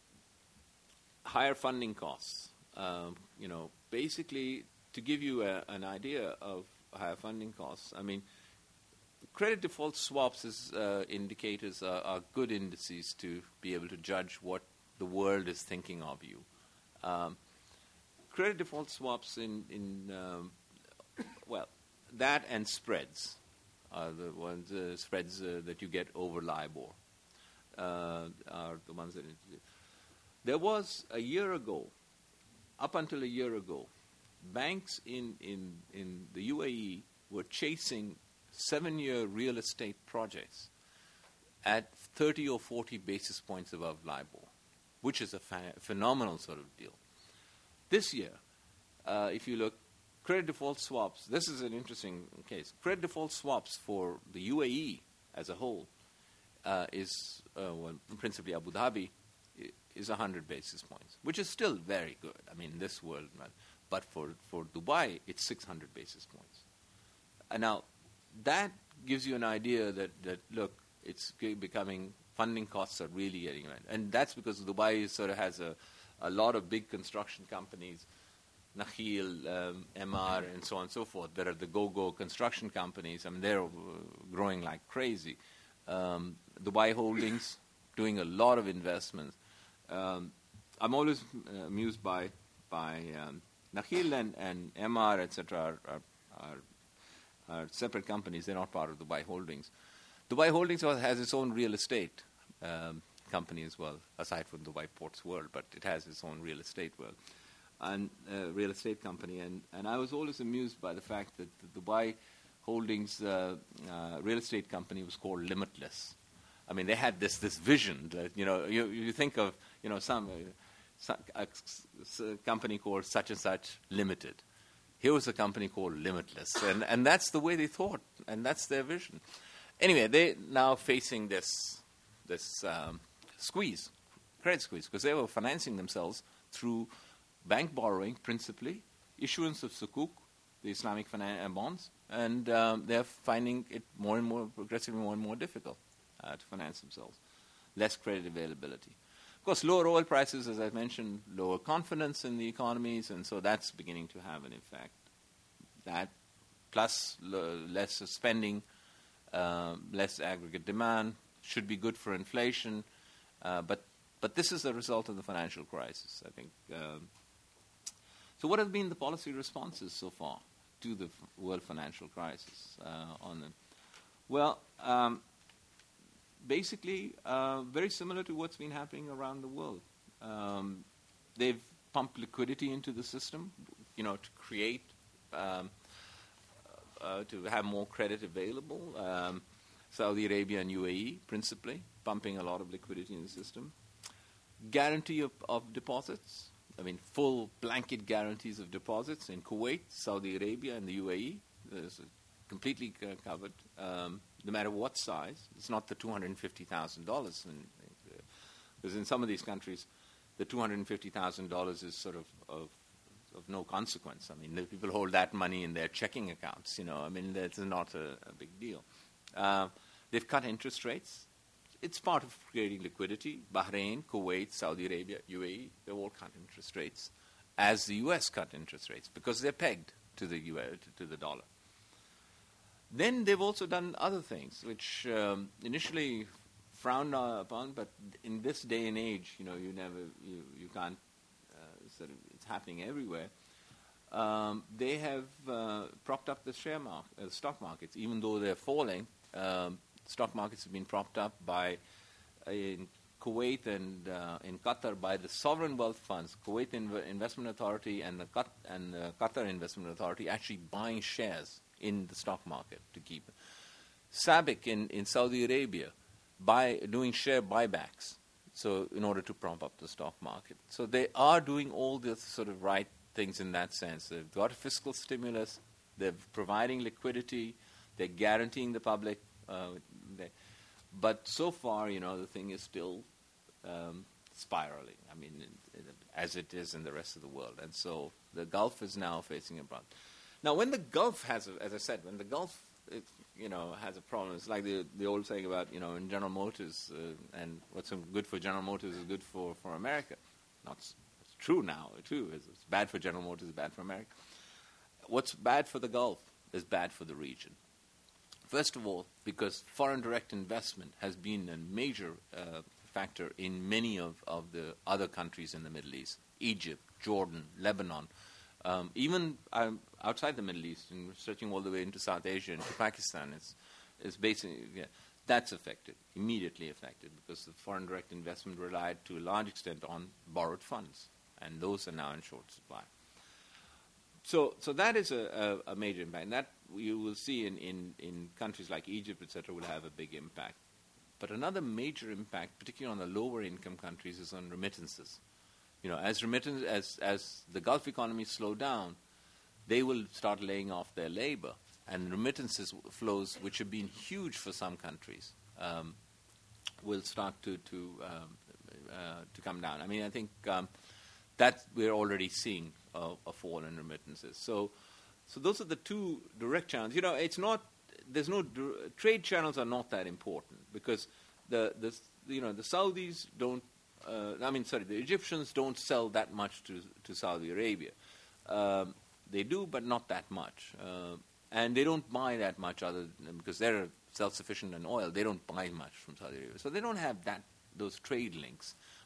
higher funding costs. Um, you know, basically, to give you a, an idea of higher funding costs, I mean, credit default swaps as uh, indicators are, are good indices to be able to judge what the world is thinking of you. Um, credit default swaps in in um, well. That and spreads are the ones uh, spreads uh, that you get over LIBOR uh, are the ones that it, there was a year ago, up until a year ago, banks in, in, in the U A E were chasing seven-year real estate projects at thirty or forty basis points above LIBOR, which is a fa- phenomenal sort of deal. This year, uh, if you look, credit default swaps, this is an interesting case. Credit default swaps for the U A E as a whole uh, is, uh, well, principally Abu Dhabi, is one hundred basis points, which is still very good. I mean, in this world, but for, for Dubai, it's six hundred basis points. And now, that gives you an idea that, that look, it's becoming, funding costs are really getting right. And that's because Dubai sort of has a, a lot of big construction companies, Nakhil, um, M R, and so on and so forth, that are the go-go construction companies. I mean, they're uh, growing like crazy. Um, Dubai Holdings, doing a lot of investments. Um, I'm always uh, amused by by um, Nakheel and, and M R, et cetera, are, are, are, are separate companies. They're not part of Dubai Holdings. Dubai Holdings has its own real estate um, company as well, aside from Dubai Ports World, but it has its own real estate world and uh, real estate company. And, and I was always amused by the fact that the Dubai Holdings uh, uh, real estate company was called Limitless. I mean, they had this this vision that, you know, you, you think of, you know, some, uh, some a, a company called such and such Limited. Here was a company called Limitless, and, and that's the way they thought, and that's their vision. Anyway, they're now facing this this um, squeeze, credit squeeze, because they were financing themselves through bank borrowing, principally, issuance of sukuk, the Islamic finan- bonds, and um, they're finding it more and more, progressively more and more difficult uh, to finance themselves. Less credit availability. Of course, lower oil prices, as I mentioned, lower confidence in the economies, and so that's beginning to have an effect. That, plus l- less spending, uh, less aggregate demand, should be good for inflation, uh, but but this is a result of the financial crisis, I think. Um, so what have been the policy responses so far to the f- world financial crisis? Uh, on the, well, um, basically, uh, very similar to what's been happening around the world. Um, they've pumped liquidity into the system, you know, to create, um, uh, to have more credit available. Um, Saudi Arabia and U A E, principally, pumping a lot of liquidity in the system. Guarantee of, of deposits. I mean, full blanket guarantees of deposits in Kuwait, Saudi Arabia, and the U A E. There's completely uh, covered, um, no matter what size. It's not the two hundred fifty thousand dollars. Because in some of these countries, the two hundred fifty thousand dollars is sort of, of of no consequence. I mean, the people hold that money in their checking accounts, you know. I mean, that's not a, a big deal. Uh, they've cut interest rates. It's part of creating liquidity. Bahrain, Kuwait, Saudi Arabia, U A E, they've all cut interest rates, as the U S cut interest rates, because they're pegged to the U S, to the dollar. Then they've also done other things, which um, initially frowned upon, but in this day and age, you know, you never, you, you can't, uh, sort of, it's happening everywhere. Um, they have uh, propped up the share market, uh, stock markets, even though they're falling. Um, stock markets have been propped up by, uh, in Kuwait and uh, in Qatar, by the sovereign wealth funds, Kuwait Inv- Investment Authority and the Qat- and the Qatar Investment Authority, actually buying shares in the stock market to keep it. S A B I C in, in Saudi Arabia, by doing share buybacks, so in order to prop up the stock market. So they are doing all the sort of right things in that sense. They've got a fiscal stimulus, they're providing liquidity, they're guaranteeing the public. Uh, they, but so far, you know, the thing is still um, spiraling, I mean, in, in, as it is in the rest of the world. And so the Gulf is now facing a problem. Now, when the Gulf has, a, as I said, when the Gulf, it, you know, has a problem, it's like the, the old saying about, you know, in General Motors, uh, and what's good for General Motors is good for, for America. Not It's true now, too. It's, it's bad for General Motors, it's bad for America. What's bad for the Gulf is bad for the region. First of all, because foreign direct investment has been a major uh, factor in many of, of the other countries in the Middle East. Egypt, Jordan, Lebanon. Um, even um, outside the Middle East, and stretching all the way into South Asia, into Pakistan, it's, it's basically, yeah, that's affected, immediately affected, because the foreign direct investment relied to a large extent on borrowed funds, and those are now in short supply. So, so that is a, a, a major impact. And that you will see in, in, in countries like Egypt, et cetera, will have a big impact. But another major impact, particularly on the lower income countries, is on remittances. You know, as remittance, as as the Gulf economies slow down, they will start laying off their labor, and remittances flows, which have been huge for some countries, um, will start to to um, uh, to come down. I mean, I think um, that we're already seeing a, a fall in remittances. So, so those are the two direct channels. You know, it's not. There's no trade channels are not that important because the the you know the Saudis don't. Uh, I mean, sorry, the Egyptians don't sell that much to to Saudi Arabia. Um, they do, but not that much. Uh, and they don't buy that much other than, because they're self-sufficient in oil. They don't buy much from Saudi Arabia, so they don't have that those trade links.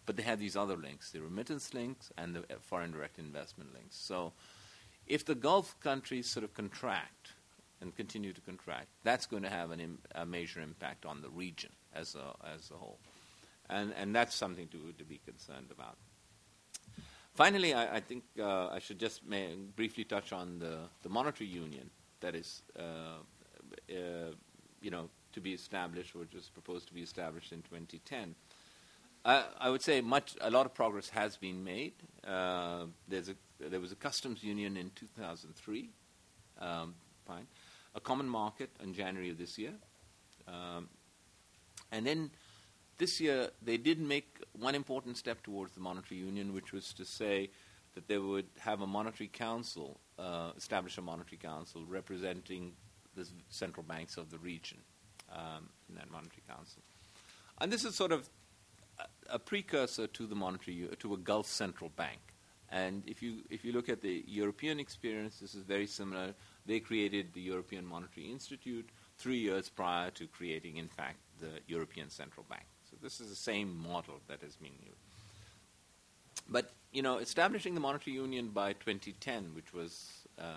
but they have these other links, the remittance links and the foreign direct investment links. So if the Gulf countries sort of contract and continue to contract, that's going to have an Im- a major impact on the region as a, as a whole. And, and that's something to, to be concerned about. Finally, I, I think uh, I should just may briefly touch on the, the monetary union that is, uh, uh, you know, to be established, which is proposed to be established in twenty ten. I, I would say much, a lot of progress has been made. Uh, there's a, there was a customs union in two thousand three, um, fine, a common market in January of this year, um, and then this year, they did make one important step towards the monetary union, which was to say that they would have a monetary council, uh, establish a monetary council representing the central banks of the region um, in that monetary council. And this is sort of a, a precursor to the monetary, to a Gulf central bank. And if you if you look at the European experience, this is very similar. They created the European Monetary Institute three years prior to creating, in fact, the European Central Bank. So this is the same model that is being used. But, you know, establishing the monetary union by twenty ten, which was,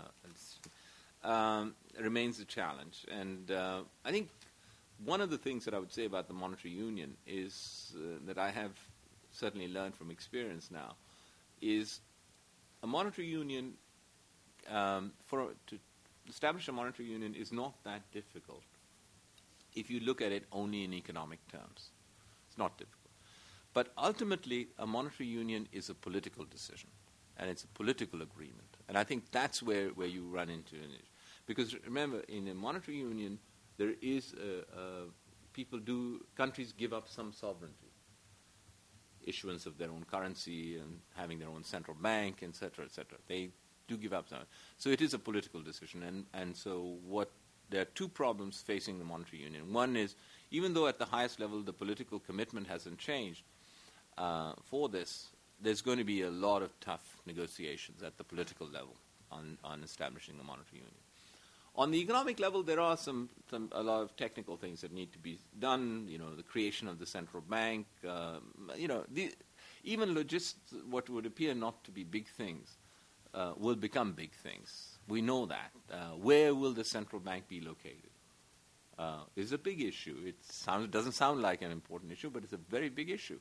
uh, um, remains a challenge. And uh, I think one of the things that I would say about the monetary union is uh, that I have certainly learned from experience now is a monetary union, um, for to establish a monetary union is not that difficult if you look at it only in economic terms. It's not difficult. But ultimately, a monetary union is a political decision, and it's a political agreement. And I think that's where, where you run into an issue. Because remember, in a monetary union, there is a, a, people do, countries give up some sovereignty, issuance of their own currency and having their own central bank, et cetera, et cetera. They do give up some. So it is a political decision. And, and so what there are two problems facing the monetary union. One is, even though at the highest level the political commitment hasn't changed uh, for this, there's going to be a lot of tough negotiations at the political level on, on establishing the monetary union. On the economic level, there are some, some a lot of technical things that need to be done. You know, the creation of the central bank. Um, you know, the, even logist, what would appear not to be big things uh, will become big things. We know that. Uh, where will the central bank be located? Uh, is a big issue. It sounds, doesn't sound like an important issue, but it's a very big issue.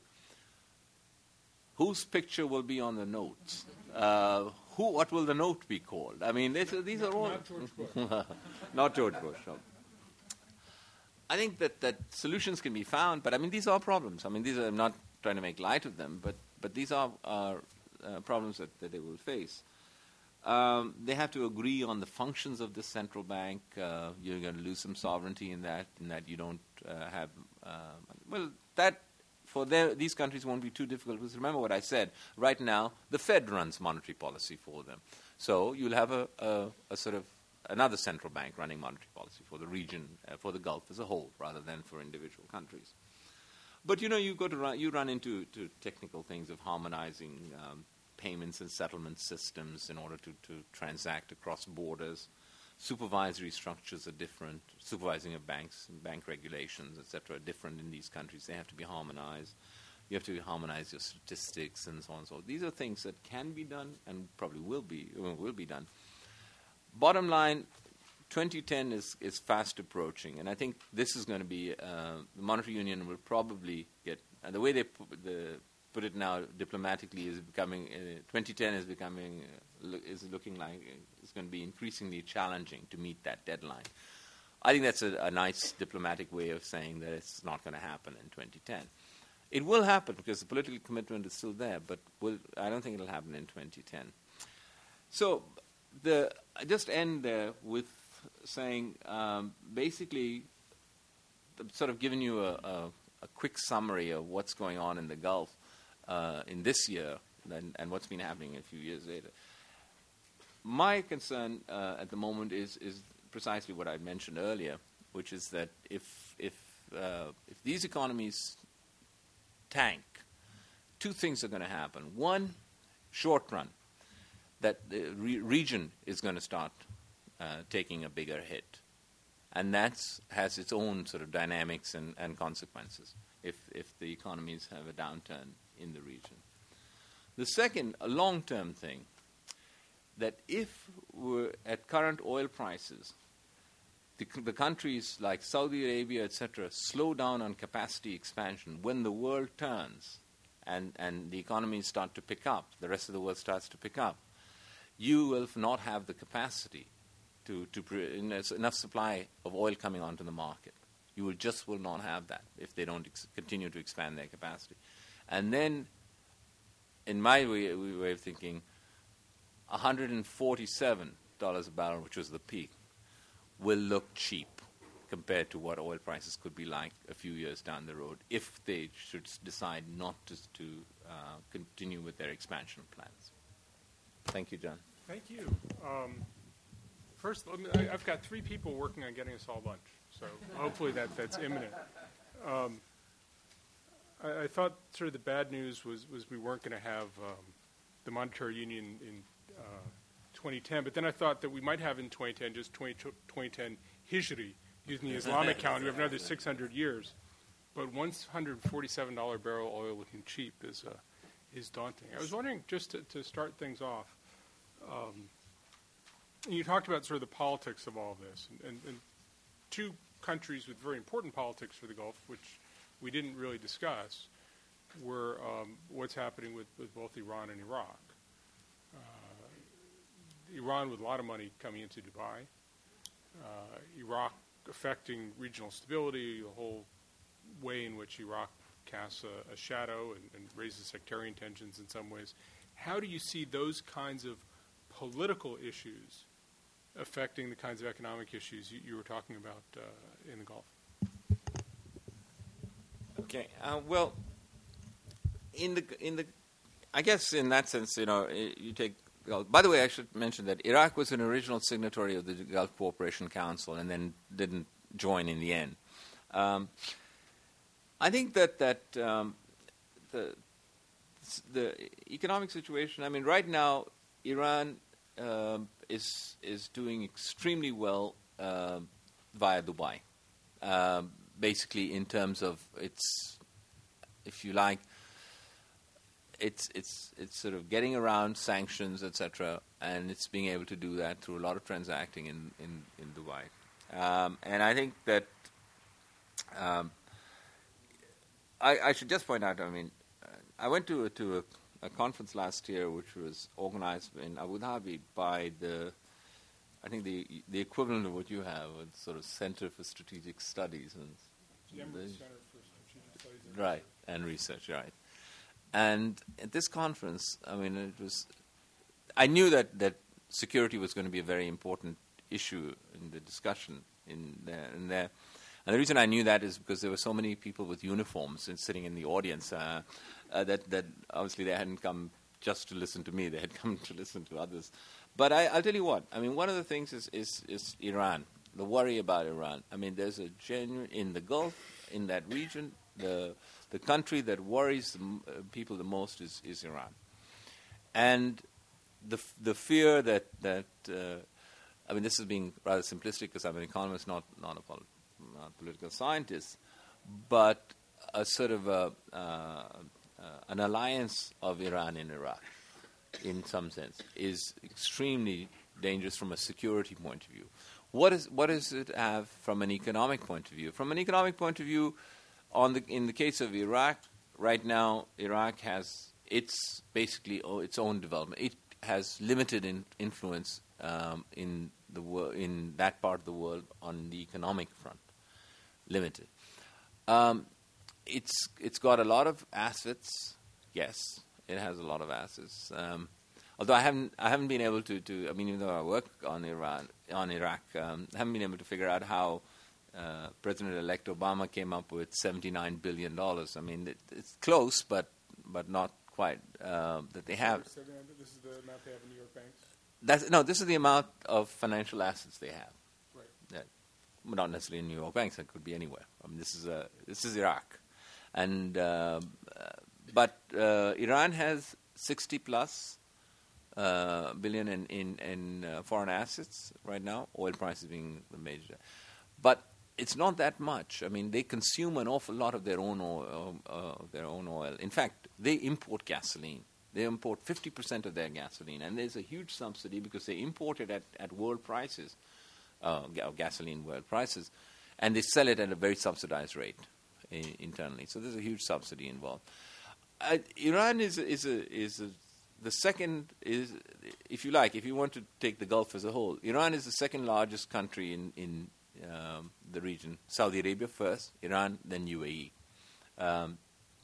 Whose picture will be on the notes? Uh, who? What will the note be called? I mean, these are, these are all... Not George Bush. Not George Bush. No. I think that, that solutions can be found, but I mean, these are problems. I mean, these are, I'm not trying to make light of them, but, but these are, are uh, problems that, that they will face. Um, they have to agree on the functions of the central bank. Uh, you're going to lose some sovereignty in that, in that you don't uh, have... Uh, well, that... For their, these countries won't be too difficult, because remember what I said. Right now, the Fed runs monetary policy for them. So you'll have a, a, a sort of another central bank running monetary policy for the region, uh, for the Gulf as a whole, rather than for individual countries. But, you know, you go to run, you run into to technical things of harmonizing um, payments and settlement systems in order to, to transact across borders. Supervisory structures are different. Supervising of banks, bank regulations, et cetera, are different in these countries. They have to be harmonized. You have to harmonize your statistics and so on and so on. These are things that can be done and probably will be will be done. Bottom line, twenty ten is, is fast approaching, and I think this is going to be uh, the monetary union will probably get. Uh, the way they put, the, put it now diplomatically is becoming uh, twenty ten is becoming uh, lo- is looking like it's going to be increasingly challenging to meet that deadline. I think that's a, a nice diplomatic way of saying that it's not going to happen in twenty ten. It will happen because the political commitment is still there, but will, I don't think it will happen in twenty ten. So the, I just end there with saying um, basically sort of giving you a, a, a quick summary of what's going on in the Gulf uh, in this year and, and what's been happening a few years later. My concern uh, at the moment is, is precisely what I mentioned earlier, which is that if if uh, if these economies tank, two things are going to happen. One, short run, that the re- region is going to start uh, taking a bigger hit, And that has its own sort of dynamics and, and consequences if, if the economies have a downturn in the region. The second, a long-term thing, that if we're at current oil prices, the, the countries like Saudi Arabia, et cetera, slow down on capacity expansion, when the world turns and, and the economies start to pick up, the rest of the world starts to pick up, you will not have the capacity to, to pre- enough supply of oil coming onto the market. You will just will not have that if they don't ex- continue to expand their capacity. And then, in my way, way of thinking, one hundred forty-seven dollars a barrel, which was the peak, will look cheap compared to what oil prices could be like a few years down the road if they should decide not to, to uh, continue with their expansion plans. Thank you, John. Thank you. Um, first, let me, I, I've got three people working on getting us all lunch, so hopefully that, that's imminent. Um, I, I thought sort of the bad news was, was we weren't going to have um, the monetary union in uh, twenty ten, but then I thought that we might have in twenty ten just twenty, twenty ten Hijri, using the Islamic calendar. We have another six hundred years. But one hundred forty-seven dollars barrel oil looking cheap is uh, is daunting. I was wondering, just to, to start things off, um, you talked about sort of the politics of all of this, and, and, and two countries with very important politics for the Gulf, which we didn't really discuss, were um, what's happening with, with both Iran and Iraq. Uh, Iran with a lot of money coming into Dubai, uh, Iraq affecting regional stability, the whole way in which Iraq casts a, a shadow and, and raises sectarian tensions in some ways. How do you see those kinds of political issues affecting the kinds of economic issues you, you were talking about uh, in the Gulf? Okay. Uh, well, in the in the, I guess in that sense, you know, you take. Well, by the way, I should mention that Iraq was an original signatory of the Gulf Cooperation Council and then didn't join in the end. Um, I think that that um, the the economic situation. I mean, right now, Iran um, is is doing extremely well uh, via Dubai. Um, basically, in terms of its, if you like, it's it's it's sort of getting around sanctions, et cetera, and it's being able to do that through a lot of transacting in in, in Dubai. Um, and I think that. Um, I, I should just point out, I mean, uh, I went to, a, to a, a conference last year which was organized in Abu Dhabi by the, I think the the equivalent of what you have, a sort of Center for Strategic Studies. And the Emirates Center for Strategic Studies. And right, and research, right. And at this conference, I mean, it was, I knew that, that security was going to be a very important issue in the discussion in there. In there. And the reason I knew that is because there were so many people with uniforms and sitting in the audience uh, uh, that, that obviously they hadn't come just to listen to me. They had come to listen to others. But I, I'll tell you what. I mean, one of the things is, is, is Iran, the worry about Iran. I mean, there's a genuine, in the Gulf, in that region, the the country that worries the, uh, people the most is, is Iran. And the the fear that, that uh, I mean, this is being rather simplistic because I'm an economist, not, not a politician. Not political scientists, but a sort of a, uh, uh, an alliance of Iran and Iraq, in some sense, is extremely dangerous from a security point of view. What is what does it have from an economic point of view? From an economic point of view, on the in the case of Iraq, right now, Iraq has its basically its own development. It has limited in influence um, in the wor- in that part of the world on the economic front. Limited. Um, it's it's got a lot of assets. Yes, it has a lot of assets. Um, although I haven't I haven't been able to, to I mean, even though I work on Iran on Iraq, um, I haven't been able to figure out how uh, President-elect Obama came up with seventy-nine billion dollars. I mean, it, it's close, but but not quite. Uh, that they have. This is the amount they have in New York banks. That's no. This is the amount of financial assets they have. Right. That. Not necessarily in New York banks. It could be anywhere. I mean, this is a this is Iraq, and uh, uh, but uh, Iran has sixty plus uh, billion in in, in uh, foreign assets right now. Oil prices being the major, But it's not that much. I mean, they consume an awful lot of their own oil. Uh, their own oil. In fact, they import gasoline. They import fifty percent of their gasoline, and there's a huge subsidy because they import it at, at world prices, uh, ga- gasoline world prices, and they sell it at a very subsidized rate I- internally. So there's a huge subsidy involved. Uh, Iran is a, is a, is a, the second is, if you like, if you want to take the Gulf as a whole, Iran is the second largest country in in um, the region. Saudi Arabia first, Iran, then U A E. Um,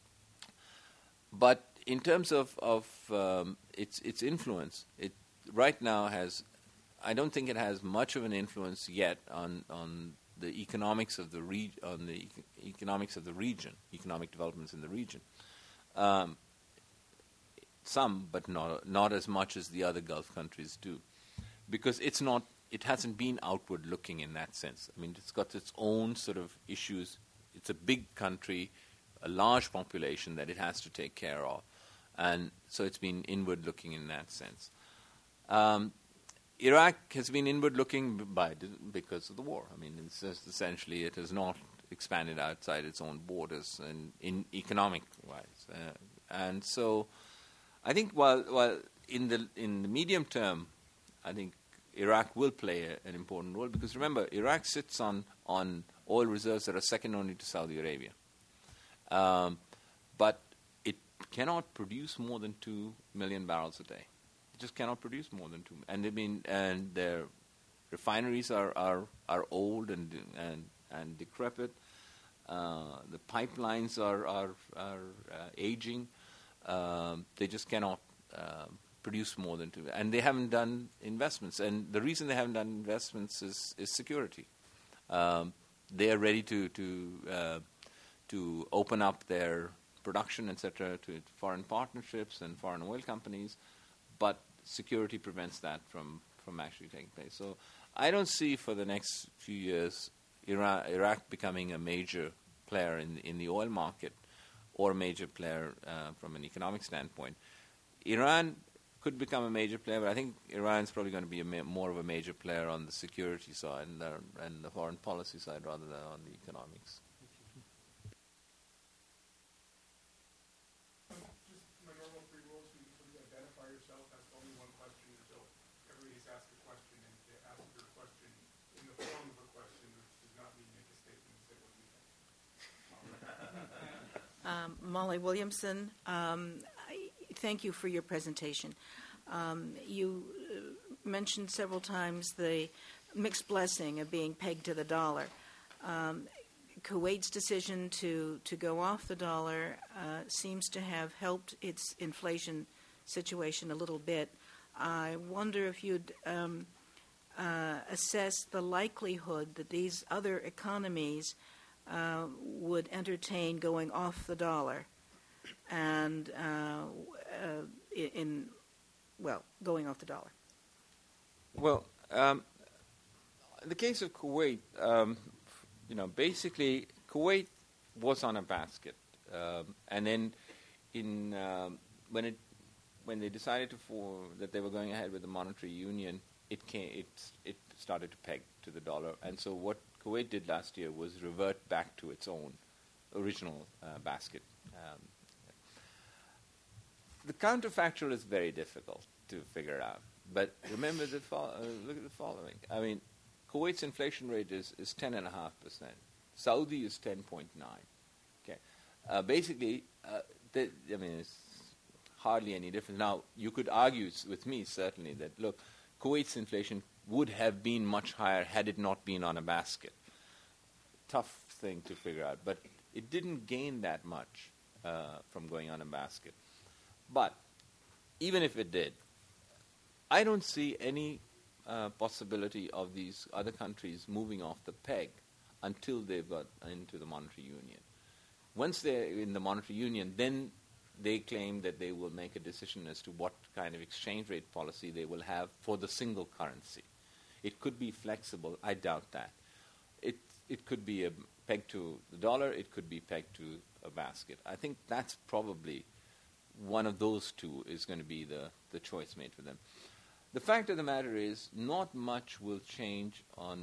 but in terms of of um, its its influence, it right now has, I don't think it has much of an influence yet on on the economics of the re- on the e- economics of the region, economic developments in the region. Um, some, but not not as much as the other Gulf countries do, because it's not. It hasn't been outward looking in that sense. I mean, it's got its own sort of issues. It's a big country, a large population that it has to take care of, and so it's been inward looking in that sense. Um, Iraq has been inward looking by because of the war. I mean, it's just essentially it has not expanded outside its own borders and in economic wise, uh, and so I think while while in the in the medium term, I think Iraq will play a, an important role, because remember, Iraq sits on, on oil reserves that are second only to Saudi Arabia. Um, but it cannot produce more than two million barrels a day. It just cannot produce more than two. And I mean, and their refineries are, are, are old and and and decrepit. Uh, the pipelines are are, are uh, aging. Um, they just cannot. Uh, produce more than two, and they haven't done investments. And the reason they haven't done investments is, is security. Um, they are ready to to uh, to open up their production, et cetera, to foreign partnerships and foreign oil companies, but security prevents that from, from actually taking place. So I don't see for the next few years Iraq, Iraq becoming a major player in in the oil market, or a major player uh, from an economic standpoint. Iran could become a major player, but I think Iran is probably going to be a ma- more of a major player on the security side and the, and the foreign policy side rather than on the economics. Just my normal three rules: you please identify yourself, ask only one question until everybody's asked a question, and to ask your question in the form of a question, which does not mean make a statement and say what you think. Um, Molly Williamson, um, I, thank you for your presentation. Um, you uh, mentioned several times the mixed blessing of being pegged to the dollar. Um, Kuwait's decision to, to go off the dollar uh, seems to have helped its inflation situation a little bit. I wonder if you'd um, uh, assess the likelihood that these other economies uh, would entertain going off the dollar and uh, uh, in, well, going off the dollar. Well, um, in the case of Kuwait, um, you know, basically Kuwait was on a basket, um, and then in um, when it when they decided to for that they were going ahead with the monetary union, it came it it started to peg to the dollar, and so what Kuwait did last year was revert back to its own original uh, basket. Um, the counterfactual is very difficult to figure out, but remember the fo- uh, look at the following. I mean, Kuwait's inflation rate is, is ten point five percent. Saudi is ten point nine. Okay, uh, basically, uh, the, I mean, it's hardly any difference. Now, you could argue with me certainly that look, Kuwait's inflation would have been much higher had it not been on a basket. Tough thing to figure out, but it didn't gain that much uh, from going on a basket. But even if it did, I don't see any uh, possibility of these other countries moving off the peg until they've got into the monetary union. Once they're in the monetary union, then they claim that they will make a decision as to what kind of exchange rate policy they will have for the single currency. It could be flexible. I doubt that. It it could be a peg to the dollar. It could be pegged to a basket. I think that's probably one of those two is going to be the, the choice made for them. The fact of the matter is not much will change on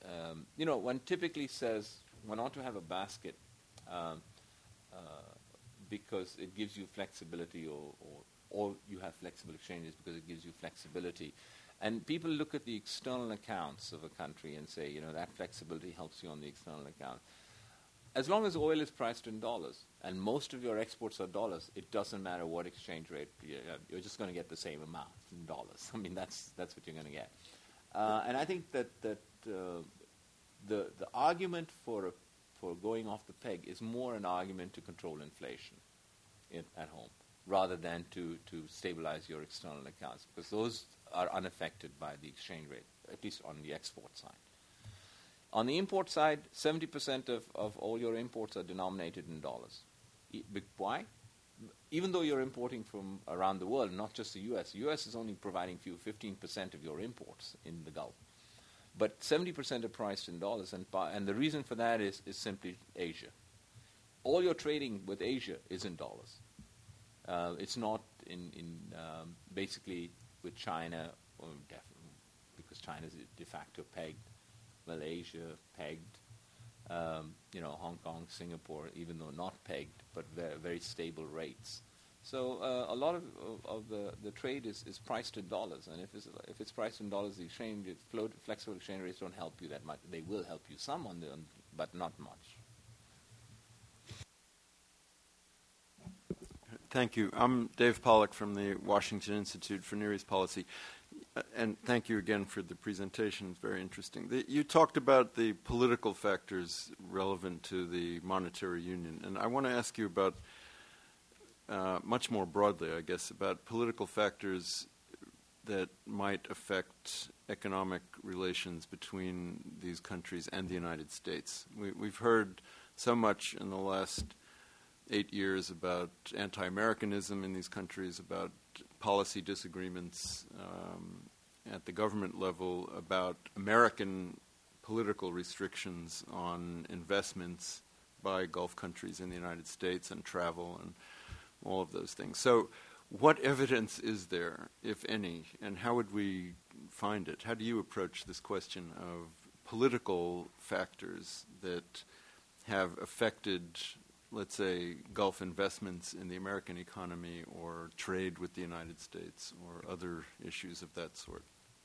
um, you know, one typically says one ought to have a basket um, uh, because it gives you flexibility, or, or, or you have flexible exchanges because it gives you flexibility. And people look at the external accounts of a country and say, you know, that flexibility helps you on the external account. As long as oil is priced in dollars, and most of your exports are dollars, it doesn't matter what exchange rate. You're just going to get the same amount in dollars. I mean, that's that's what you're going to get. Uh, and I think that that uh, the the argument for a, for going off the peg is more an argument to control inflation in, at home, rather than to to stabilize your external accounts, because those are unaffected by the exchange rate, at least on the export side. On the import side, seventy percent of, of all your imports are denominated in dollars. E- why? Even though you're importing from around the world, not just the U S. The U S is only providing you fifteen percent of your imports in the Gulf. But seventy percent are priced in dollars, and, and the reason for that is, is simply Asia. All your trading with Asia is in dollars. Uh, it's not in, in um, basically with China, or definitely because China is de facto pegged. Malaysia pegged, um, you know, Hong Kong, Singapore, even though not pegged, but very, very stable rates. So uh, a lot of, of, of the, the trade is, is priced in dollars, and if it's, if it's priced in dollars, the exchange, float, flexible exchange rates don't help you that much. They will help you some, on the, on, but not much. Thank you. I'm Dave Pollack from the Washington Institute for Near East Policy. Uh, and thank you again for the presentation. It's very interesting. The, you talked about the political factors relevant to the monetary union, and I want to ask you about, uh, much more broadly, I guess, about political factors that might affect economic relations between these countries and the United States. We, we've heard so much in the last eight years about anti-Americanism in these countries, about policy disagreements um, at the government level, about American political restrictions on investments by Gulf countries in the United States and travel and all of those things. So what evidence is there, if any, and how would we find it? How do you approach this question of political factors that have affected, let's say, Gulf investments in the American economy, or trade with the United States, or other issues of that sort?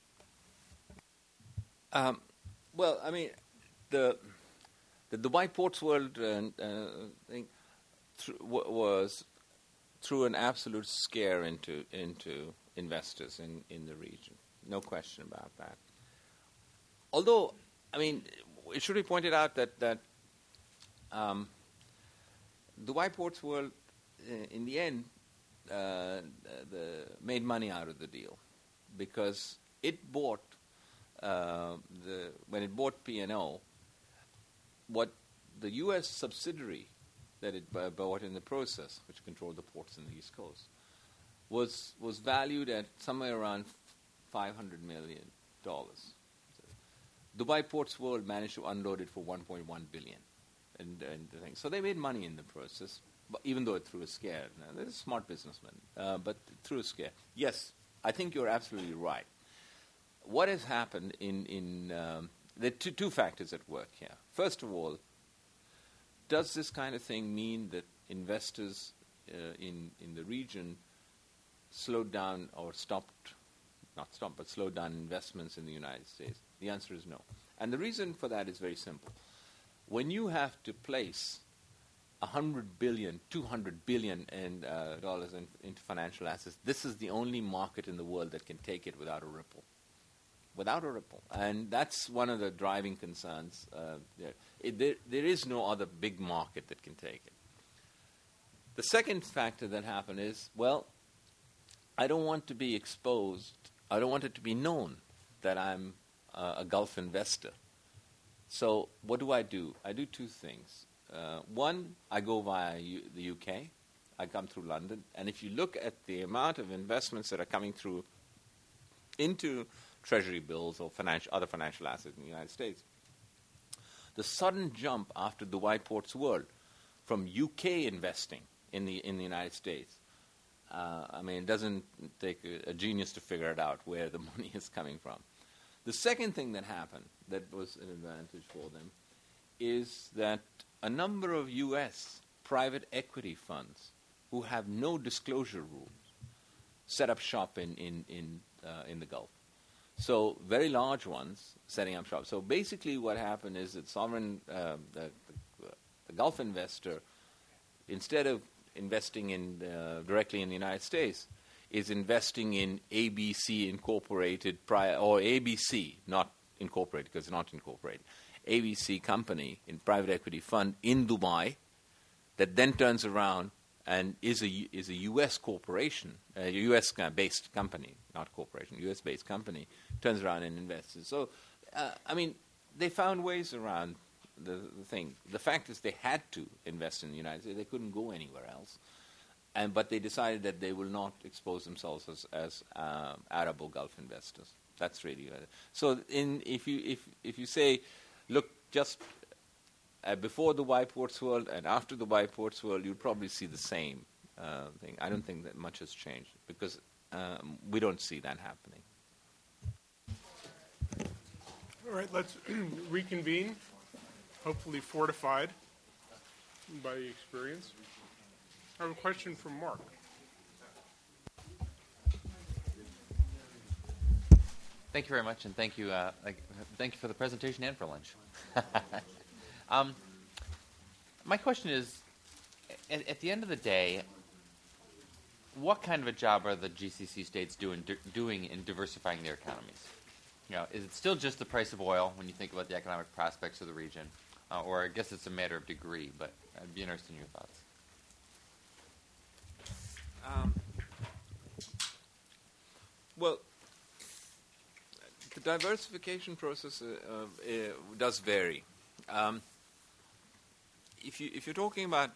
Um, well, I mean, the the Dubai Ports World uh, uh, thing th- w- was threw an absolute scare into into investors in, in the region. No question about that. Although, I mean, it should be pointed out that that. Um, Dubai Ports World, uh, in the end, uh, the, made money out of the deal, because it bought uh, the when it bought P and O, what the U S subsidiary that it b- bought in the process, which controlled the ports in the East Coast, was was valued at somewhere around five hundred million dollars. Dubai Ports World managed to unload it for one point one billion. And, and the thing. So they made money in the process, but even though it threw a scare. Now, they're smart businessmen, uh, but it threw a scare. Yes, I think you're absolutely right. What has happened in, in um, there are two, two factors at work here. First of all, does this kind of thing mean that investors uh, in, in the region slowed down or stopped, not stopped, but slowed down investments in the United States? The answer is no. And the reason for that is very simple. When you have to place one hundred billion, two hundred billion in, uh, dollars in, into financial assets, this is the only market in the world that can take it without a ripple. Without a ripple. And that's one of the driving concerns. Uh, there. It, there. There is no other big market that can take it. The second factor that happened is, well, I don't want to be exposed, I don't want it to be known that I'm uh, a Gulf investor. So what do I do? I do two things. Uh, one, I go via U- the U K. I come through London. And if you look at the amount of investments that are coming through into treasury bills or financial, other financial assets in the United States, the sudden jump after Dubai Ports World from U K investing in the in the United States, uh, I mean, it doesn't take a, a genius to figure it out where the money is coming from. The second thing that happened that was an advantage for them is that a number of U S private equity funds who have no disclosure rules set up shop in, in, in, uh, in the Gulf. So very large ones setting up shop. So basically what happened is that sovereign, uh, the, the, the Gulf investor, instead of investing in uh, directly in the United States, is investing in A B C Incorporated, pri- or A B C, not incorporated because it's not incorporated, A B C company in private equity fund in Dubai that then turns around and is a, is a U S corporation, a U S-based company, not corporation, U S-based company, turns around and invests. So, uh, I mean, they found ways around the, the thing. The fact is they had to invest in the United States. They couldn't go anywhere else. And, but they decided that they will not expose themselves as, as uh, Arab or Gulf investors. That's really uh, so. In if you if if you say, look, just uh, before the Y Ports world and after the Y Ports world, you'll probably see the same uh, thing. I don't think that much has changed because um, we don't see that happening. All right, let's reconvene, hopefully fortified by the experience. I have a question from Mark. Thank you very much, and thank you, uh, thank you for the presentation and for lunch. um, my question is, at, at the end of the day, what kind of a job are the G C C states doing do, doing in diversifying their economies? You know, is it still just the price of oil when you think about the economic prospects of the region, uh, or I guess it's a matter of degree? But I'd be interested in your thoughts. Um, well, the diversification process uh, uh, does vary. Um, if you if you're talking about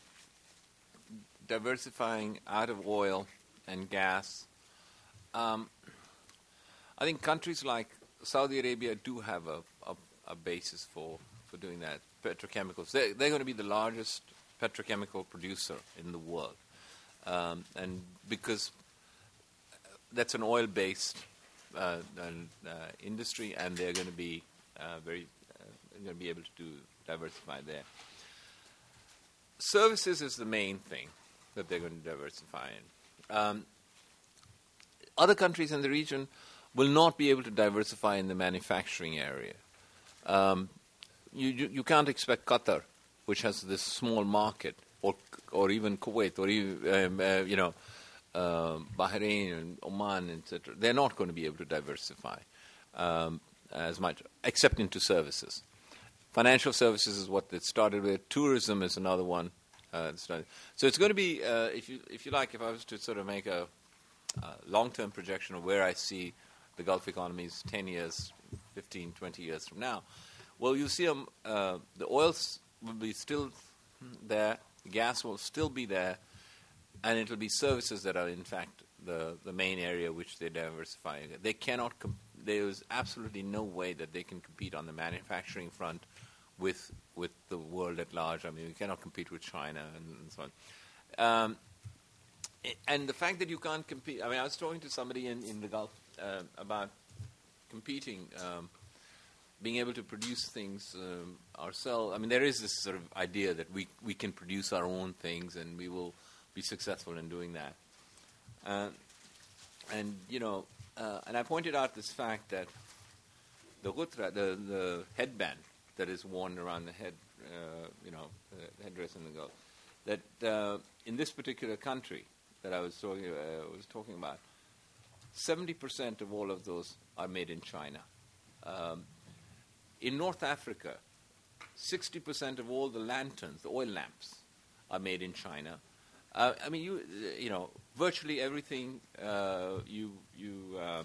diversifying out of oil and gas, um, I think countries like Saudi Arabia do have a, a, a basis for, for doing that. Petrochemicals, they're, they're going to be the largest petrochemical producer in the world. Um, and because that's an oil-based uh, uh, industry, and they're going to be uh, very uh, going to be able to do diversify there. Services is the main thing that they're going to diversify in. Um, other countries in the region will not be able to diversify in the manufacturing area. Um, you, you you can't expect Qatar, which has this small market, or or even Kuwait, or even um, uh, you know, uh, Bahrain and Oman, et cetera. They're not going to be able to diversify um, as much, except into services. Financial services is what it started with. Tourism is another one. Uh, so it's going to be, uh, if you if you like, if I was to sort of make a, a long-term projection of where I see the Gulf economies ten years, fifteen, twenty years from now, well, you see um, uh, the oils will be still there. Gas will still be there, and it will be services that are, in fact, the, the main area which they diversify. They cannot. Com- there is absolutely no way that they can compete on the manufacturing front with with the world at large. I mean, we cannot compete with China and, and so on. Um, and the fact that you can't compete. I mean, I was talking to somebody in in the Gulf uh, about competing. Um, being able to produce things um, ourselves. I mean, there is this sort of idea that we we can produce our own things and we will be successful in doing that. Uh, and, you know, uh, and I pointed out this fact that the ghutra, the, the headband that is worn around the head, uh, you know, the headdress in the Gulf, that uh, in this particular country that I was talking, uh, was talking about, seventy percent of all of those are made in China. Um, In North Africa, sixty percent of all the lanterns, the oil lamps, are made in China. Uh, I mean, you you know, virtually everything uh, you you uh,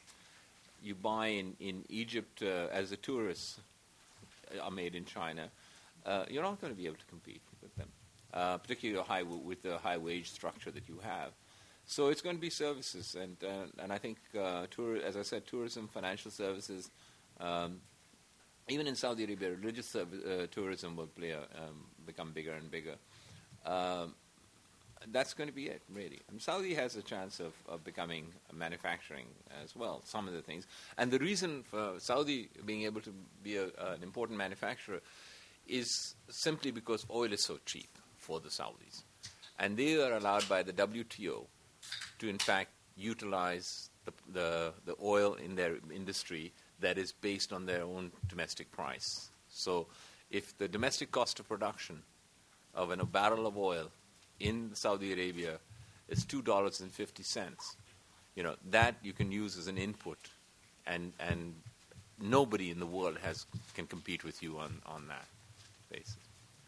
you buy in in Egypt uh, as a tourist are made in China. Uh, you're not going to be able to compete with them, uh, particularly high w- with the high wage structure that you have. So it's going to be services, and uh, and I think uh, tour, as I said, tourism, financial services. Um, Even in Saudi Arabia, religious uh, tourism will play a, um, become bigger and bigger. Um, that's going to be it, really. And Saudi has a chance of, of becoming manufacturing as well, some of the things. And the reason for Saudi being able to be a, an important manufacturer is simply because oil is so cheap for the Saudis. And they are allowed by the W T O to, in fact, utilize the, the, the oil in their industry that is based on their own domestic price. So if the domestic cost of production of an, a barrel of oil in Saudi Arabia is two dollars and fifty cents, you know, that you can use as an input, and and nobody in the world has can compete with you on, on that basis.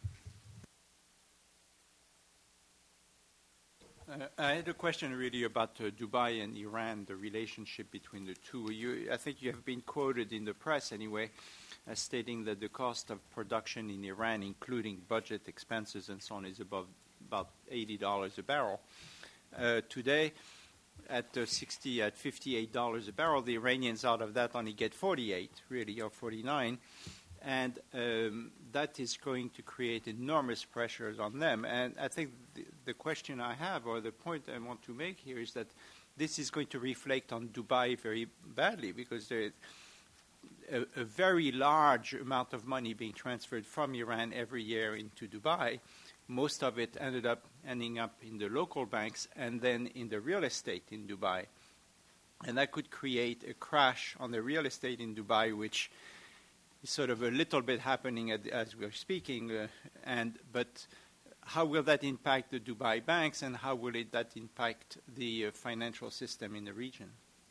Uh, I had a question really about uh, Dubai and Iran, the relationship between the two. You, I think you have been quoted in the press anyway as stating that the cost of production in Iran, including budget expenses and so on, is above about eighty dollars a barrel. Uh, today, at uh, sixty, at fifty-eight dollars a barrel, the Iranians out of that only get forty-eight, really, or forty-nine. And um, that is going to create enormous pressures on them. And I think the, the question I have, or the point I want to make here, is that this is going to reflect on Dubai very badly, because there is a, a very large amount of money being transferred from Iran every year into Dubai. Most of it ended up ending up in the local banks and then in the real estate in Dubai. And that could create a crash on the real estate in Dubai, which is sort of a little bit happening at, as we're speaking. Uh, and but how will that impact the Dubai banks, and how will it, that impact the uh, financial system in the region?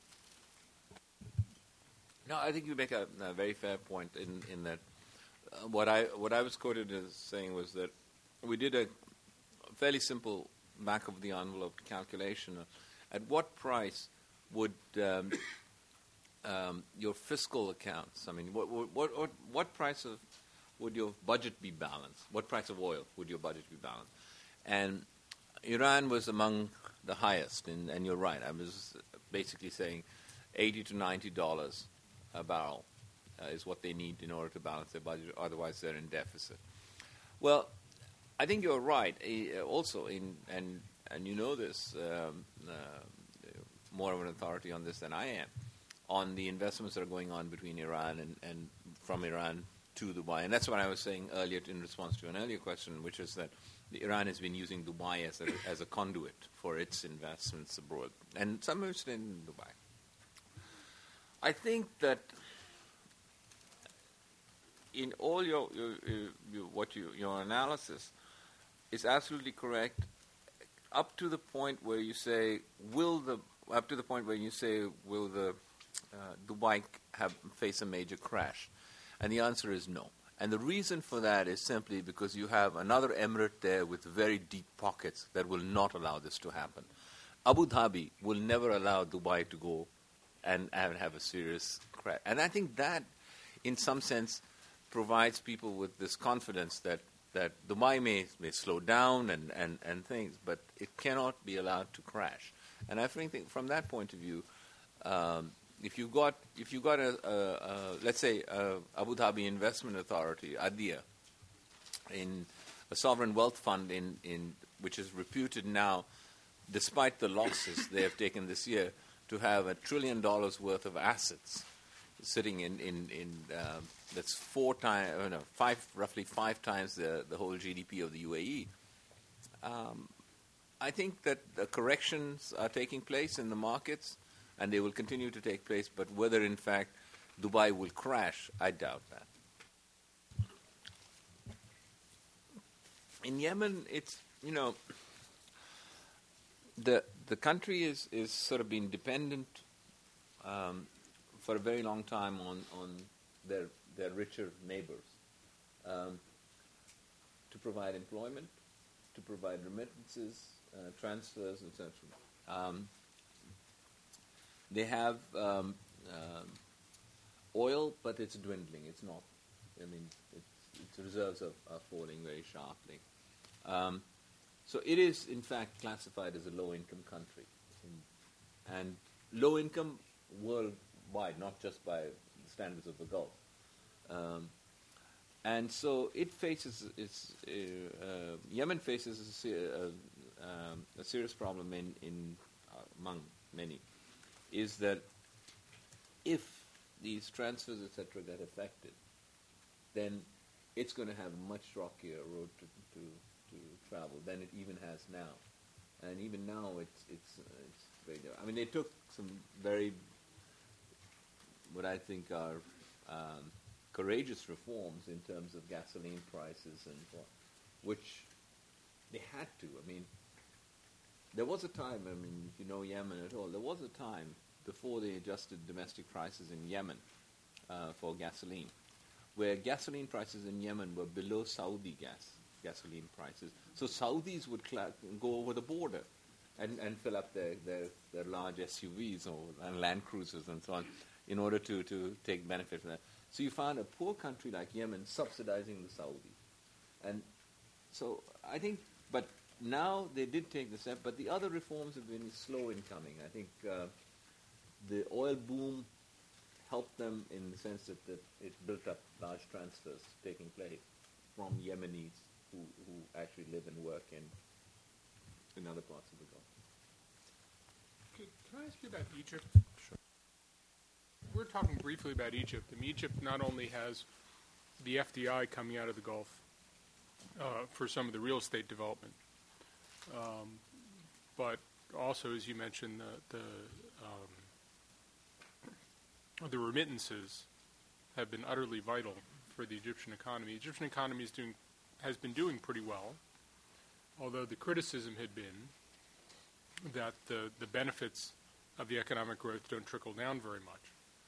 No, I think you make a, a very fair point in, in that uh, what I what I was quoted as saying was that we did a fairly simple back-of-the-envelope calculation of at what price would um, um, your fiscal accounts, I mean, what, what, what, what price of would your budget be balanced? What price of oil would your budget be balanced? And Iran was among the highest, and, and you're right. I was basically saying eighty to ninety dollars a barrel uh, is what they need in order to balance their budget. Otherwise, they're in deficit. Well, I think you're right. Uh, also, in and and you know this um, uh, more of an authority on this than I am, on the investments that are going on between Iran and, and from Iran to Dubai. And that's what I was saying earlier in response to an earlier question, which is that Iran has been using Dubai as a, as a conduit for its investments abroad, and some of it's in Dubai. I think that in all your, your, your what you, your analysis is absolutely correct, up to the point where you say, will the up to the point where you say, will the uh, Dubai have face a major crash? And the answer is no. And the reason for that is simply because you have another emirate there with very deep pockets that will not allow this to happen. Abu Dhabi will never allow Dubai to go and, and have a serious crash. And I think that, in some sense, provides people with this confidence that, that Dubai may, may slow down and, and, and things, but it cannot be allowed to crash. And I think from that point of view, um, if you got if you got a, a, a let's say a Abu Dhabi Investment Authority, ADIA, in a sovereign wealth fund in, in which is reputed now, despite the losses they have taken this year, to have a trillion dollars worth of assets sitting in in, in um, that's four times, oh no, five roughly five times the the whole G D P of the U A E. Um, I think that the corrections are taking place in the markets, and they will continue to take place, but whether, in fact, Dubai will crash, I doubt that. In Yemen, it's, you know, the the country is, is sort of been dependent um, for a very long time on, on their, their richer neighbors um, to provide employment, to provide remittances, uh, transfers, et cetera. Um, They have um, uh, oil, but it's dwindling. It's not. I mean, it's, its reserves are, are falling very sharply. Um, so it is, in fact, classified as a low-income country. In, and low-income worldwide, not just by the standards of the Gulf. Um, and so it faces, its, uh, uh, Yemen faces a, um, a serious problem in, in uh, among many, is that if these transfers, et cetera, get affected, then it's going to have a much rockier road to, to, to travel than it even has now. And even now, it's it's uh, it's very. I mean, they took some very, what I think are um, courageous reforms in terms of gasoline prices and what, which they had to. I mean, there was a time. I mean, if you know Yemen at all, there was a time before they adjusted domestic prices in Yemen uh, for gasoline, where gasoline prices in Yemen were below Saudi gas. gasoline prices. So Saudis would cla- go over the border and, and fill up their, their, their large S U Vs or and Land Cruisers and so on in order to, to take benefit from that. So you found a poor country like Yemen subsidizing the Saudis. And so I think, but now they did take the step, but the other reforms have been slow in coming. I think uh, the oil boom helped them in the sense that, that it built up large transfers taking place from Yemenis who, who actually live and work in in other parts of the Gulf. Can, can I ask you about Egypt? Sure. We're talking briefly about Egypt. I mean, Egypt not only has the F D I coming out of the Gulf uh, for some of the real estate development, um, but also, as you mentioned, the the, um, the remittances have been utterly vital for the Egyptian economy. The Egyptian economy is doing has been doing pretty well, although the criticism had been that the, the benefits of the economic growth don't trickle down very much.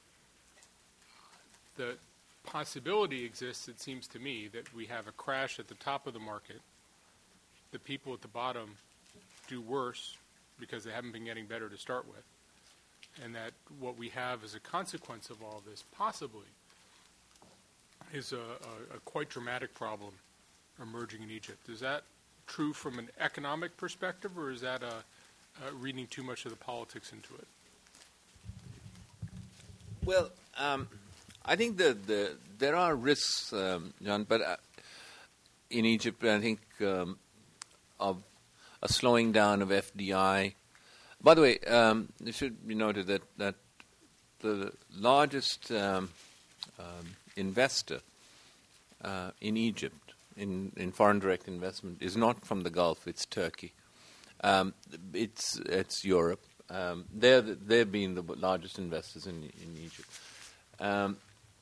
The possibility exists, it seems to me, that we have a crash at the top of the market. The people at the bottom do worse because they haven't been getting better to start with, and that what we have as a consequence of all this, possibly, is a, a, a quite dramatic problem emerging in Egypt. Is that true from an economic perspective, or is that a, a reading too much of the politics into it? Well, um, I think that the, there are risks, um, John, but uh, in Egypt, I think um, of a slowing down of F D I. By the way, um, it should be noted that, that the largest um, um, investor uh, in Egypt in, in foreign direct investment is not from the Gulf, it's Turkey. Um, it's it's Europe. Um, they're the, they've been the largest investors in in Egypt. Um,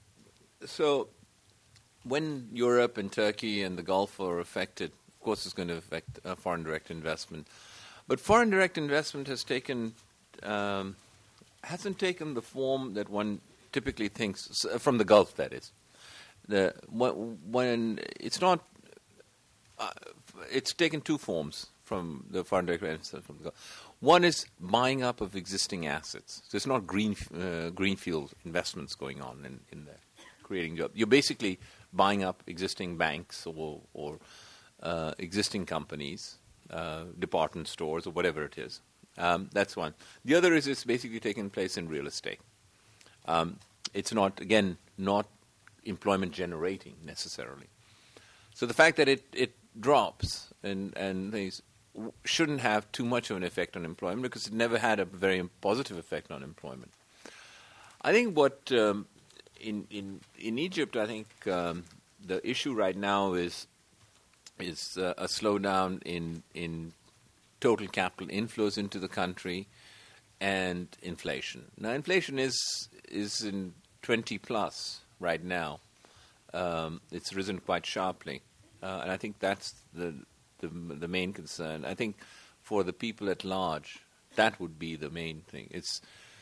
so when Europe and Turkey and the Gulf are affected, of course it's going to affect uh, foreign direct investment. But foreign direct investment has taken um, hasn't taken the form that one typically thinks from the Gulf. That is, the when, when it's not. Uh, it's taken two forms from the foreign direct investment from the Gulf. One is buying up of existing assets. So it's not green uh, greenfield investments going on in, in there, creating jobs. You're basically buying up existing banks or, or uh, existing companies, uh, department stores, or whatever it is. Um, that's one. The other is it's basically taking place in real estate. Um, it's not, again, not employment generating necessarily. So the fact that it, it drops and, and things shouldn't have too much of an effect on employment because it never had a very positive effect on employment. I think what um, in, in in Egypt, I think um, the issue right now is is uh, a slowdown in in total capital inflows into the country and inflation. Now, inflation is is in twenty plus right now. Um, it's risen quite sharply, uh, and I think that's the The, the main concern. I think for the people at large, that would be the main thing. It's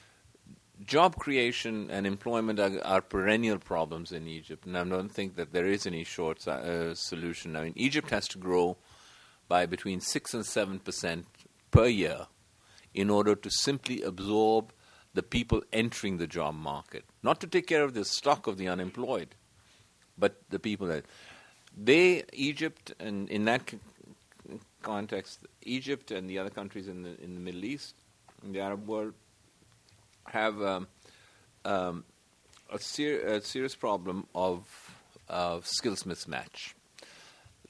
job creation and employment are, are perennial problems in Egypt, and I don't think that there is any short uh, solution. I mean, Egypt has to grow by between six and seven percent per year in order to simply absorb the people entering the job market, not to take care of the stock of the unemployed, but the people that they Egypt and in that context, Egypt and the other countries in the in the Middle East, in the Arab world, have um, um, a, ser- a serious problem of uh, skills mismatch. The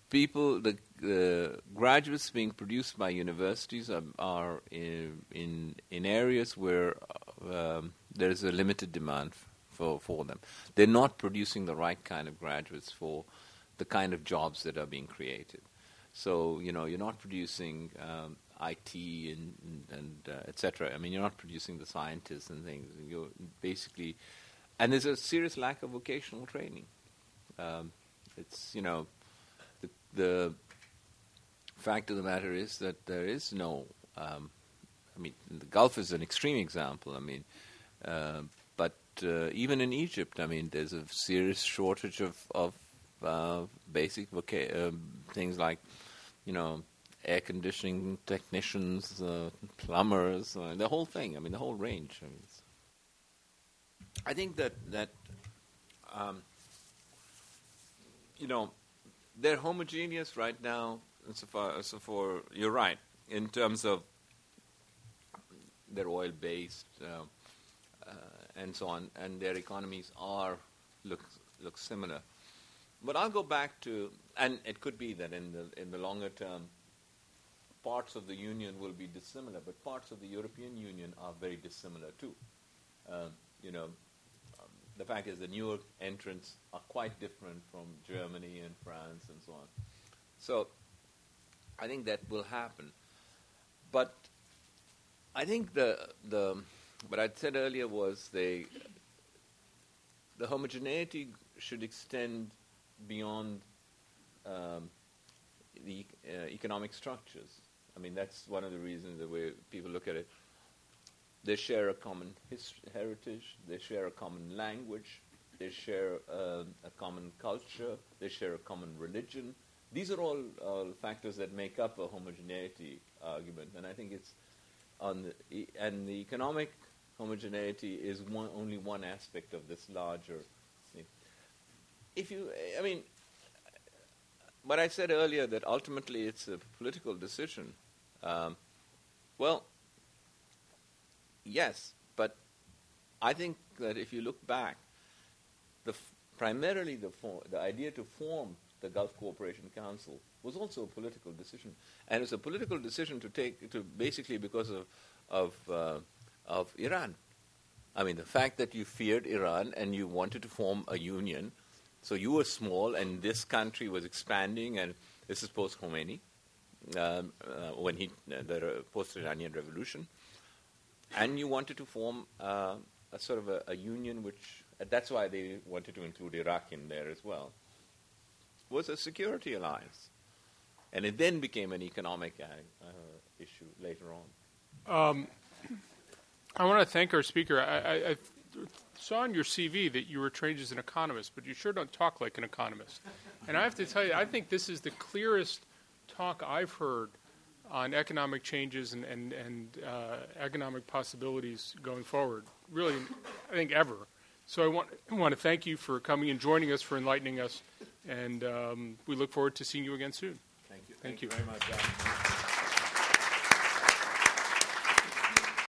people, the uh, graduates being produced by universities are, are in, in in areas where uh, um, there is a limited demand f- for for them. They're not producing the right kind of graduates for the kind of jobs that are being created. So you know, you're not producing um, I T and and uh, et cetera. I mean, you're not producing the scientists and things. You're basically, and there's a serious lack of vocational training. Um, it's you know. The, the fact of the matter is that there is no, um, I mean, the Gulf is an extreme example, I mean, uh, but uh, even in Egypt, I mean, there's a serious shortage of, of uh, basic voca- uh, things like, you know, air conditioning technicians, uh, plumbers, uh, the whole thing, I mean, the whole range. I, mean, it's I think that, that um, you know, they're homogeneous right now, so far, so for you're right in terms of they're oil-based uh, uh, and so on, and their economies are look look similar. But I'll go back to, and it could be that in the in the longer term, parts of the Union will be dissimilar, but parts of the European Union are very dissimilar too. Uh, you know. The fact is the newer entrants are quite different from Germany and France and so on. So I think that will happen. But I think the the what I said earlier was the the homogeneity should extend beyond um, the uh, economic structures. I mean, that's one of the reasons the way people look at it. They share a common his- heritage, they share a common language, they share uh, a common culture, they share a common religion. These are all uh, factors that make up a homogeneity argument, and I think it's on the e- and the economic homogeneity is one, only one aspect of this larger thing. If you, I mean, what I said earlier that ultimately it's a political decision. Um, well. Yes, but I think that if you look back, the f- primarily the for- the idea to form the Gulf Cooperation Council was also a political decision, and it's a political decision to take to basically because of of uh, of Iran. I mean, the fact that you feared Iran and you wanted to form a union, so you were small and this country was expanding, and this is post Khomeini, um, uh, when he uh, the post Iranian Revolution. And you wanted to form uh, a sort of a, a union, which uh, that's why they wanted to include Iraq in there as well, was a security alliance. And it then became an economic uh, uh, issue later on. Um, I want to thank our speaker. I, I, I saw on your C V that you were trained as an economist, but you sure don't talk like an economist. And I have to tell you, I think this is the clearest talk I've heard on economic changes and, and, and uh, economic possibilities going forward, really, I think, ever. So I want, I want to thank you for coming and joining us, for enlightening us, and um, we look forward to seeing you again soon. Thank you. Thank, Thank you. you very much, John.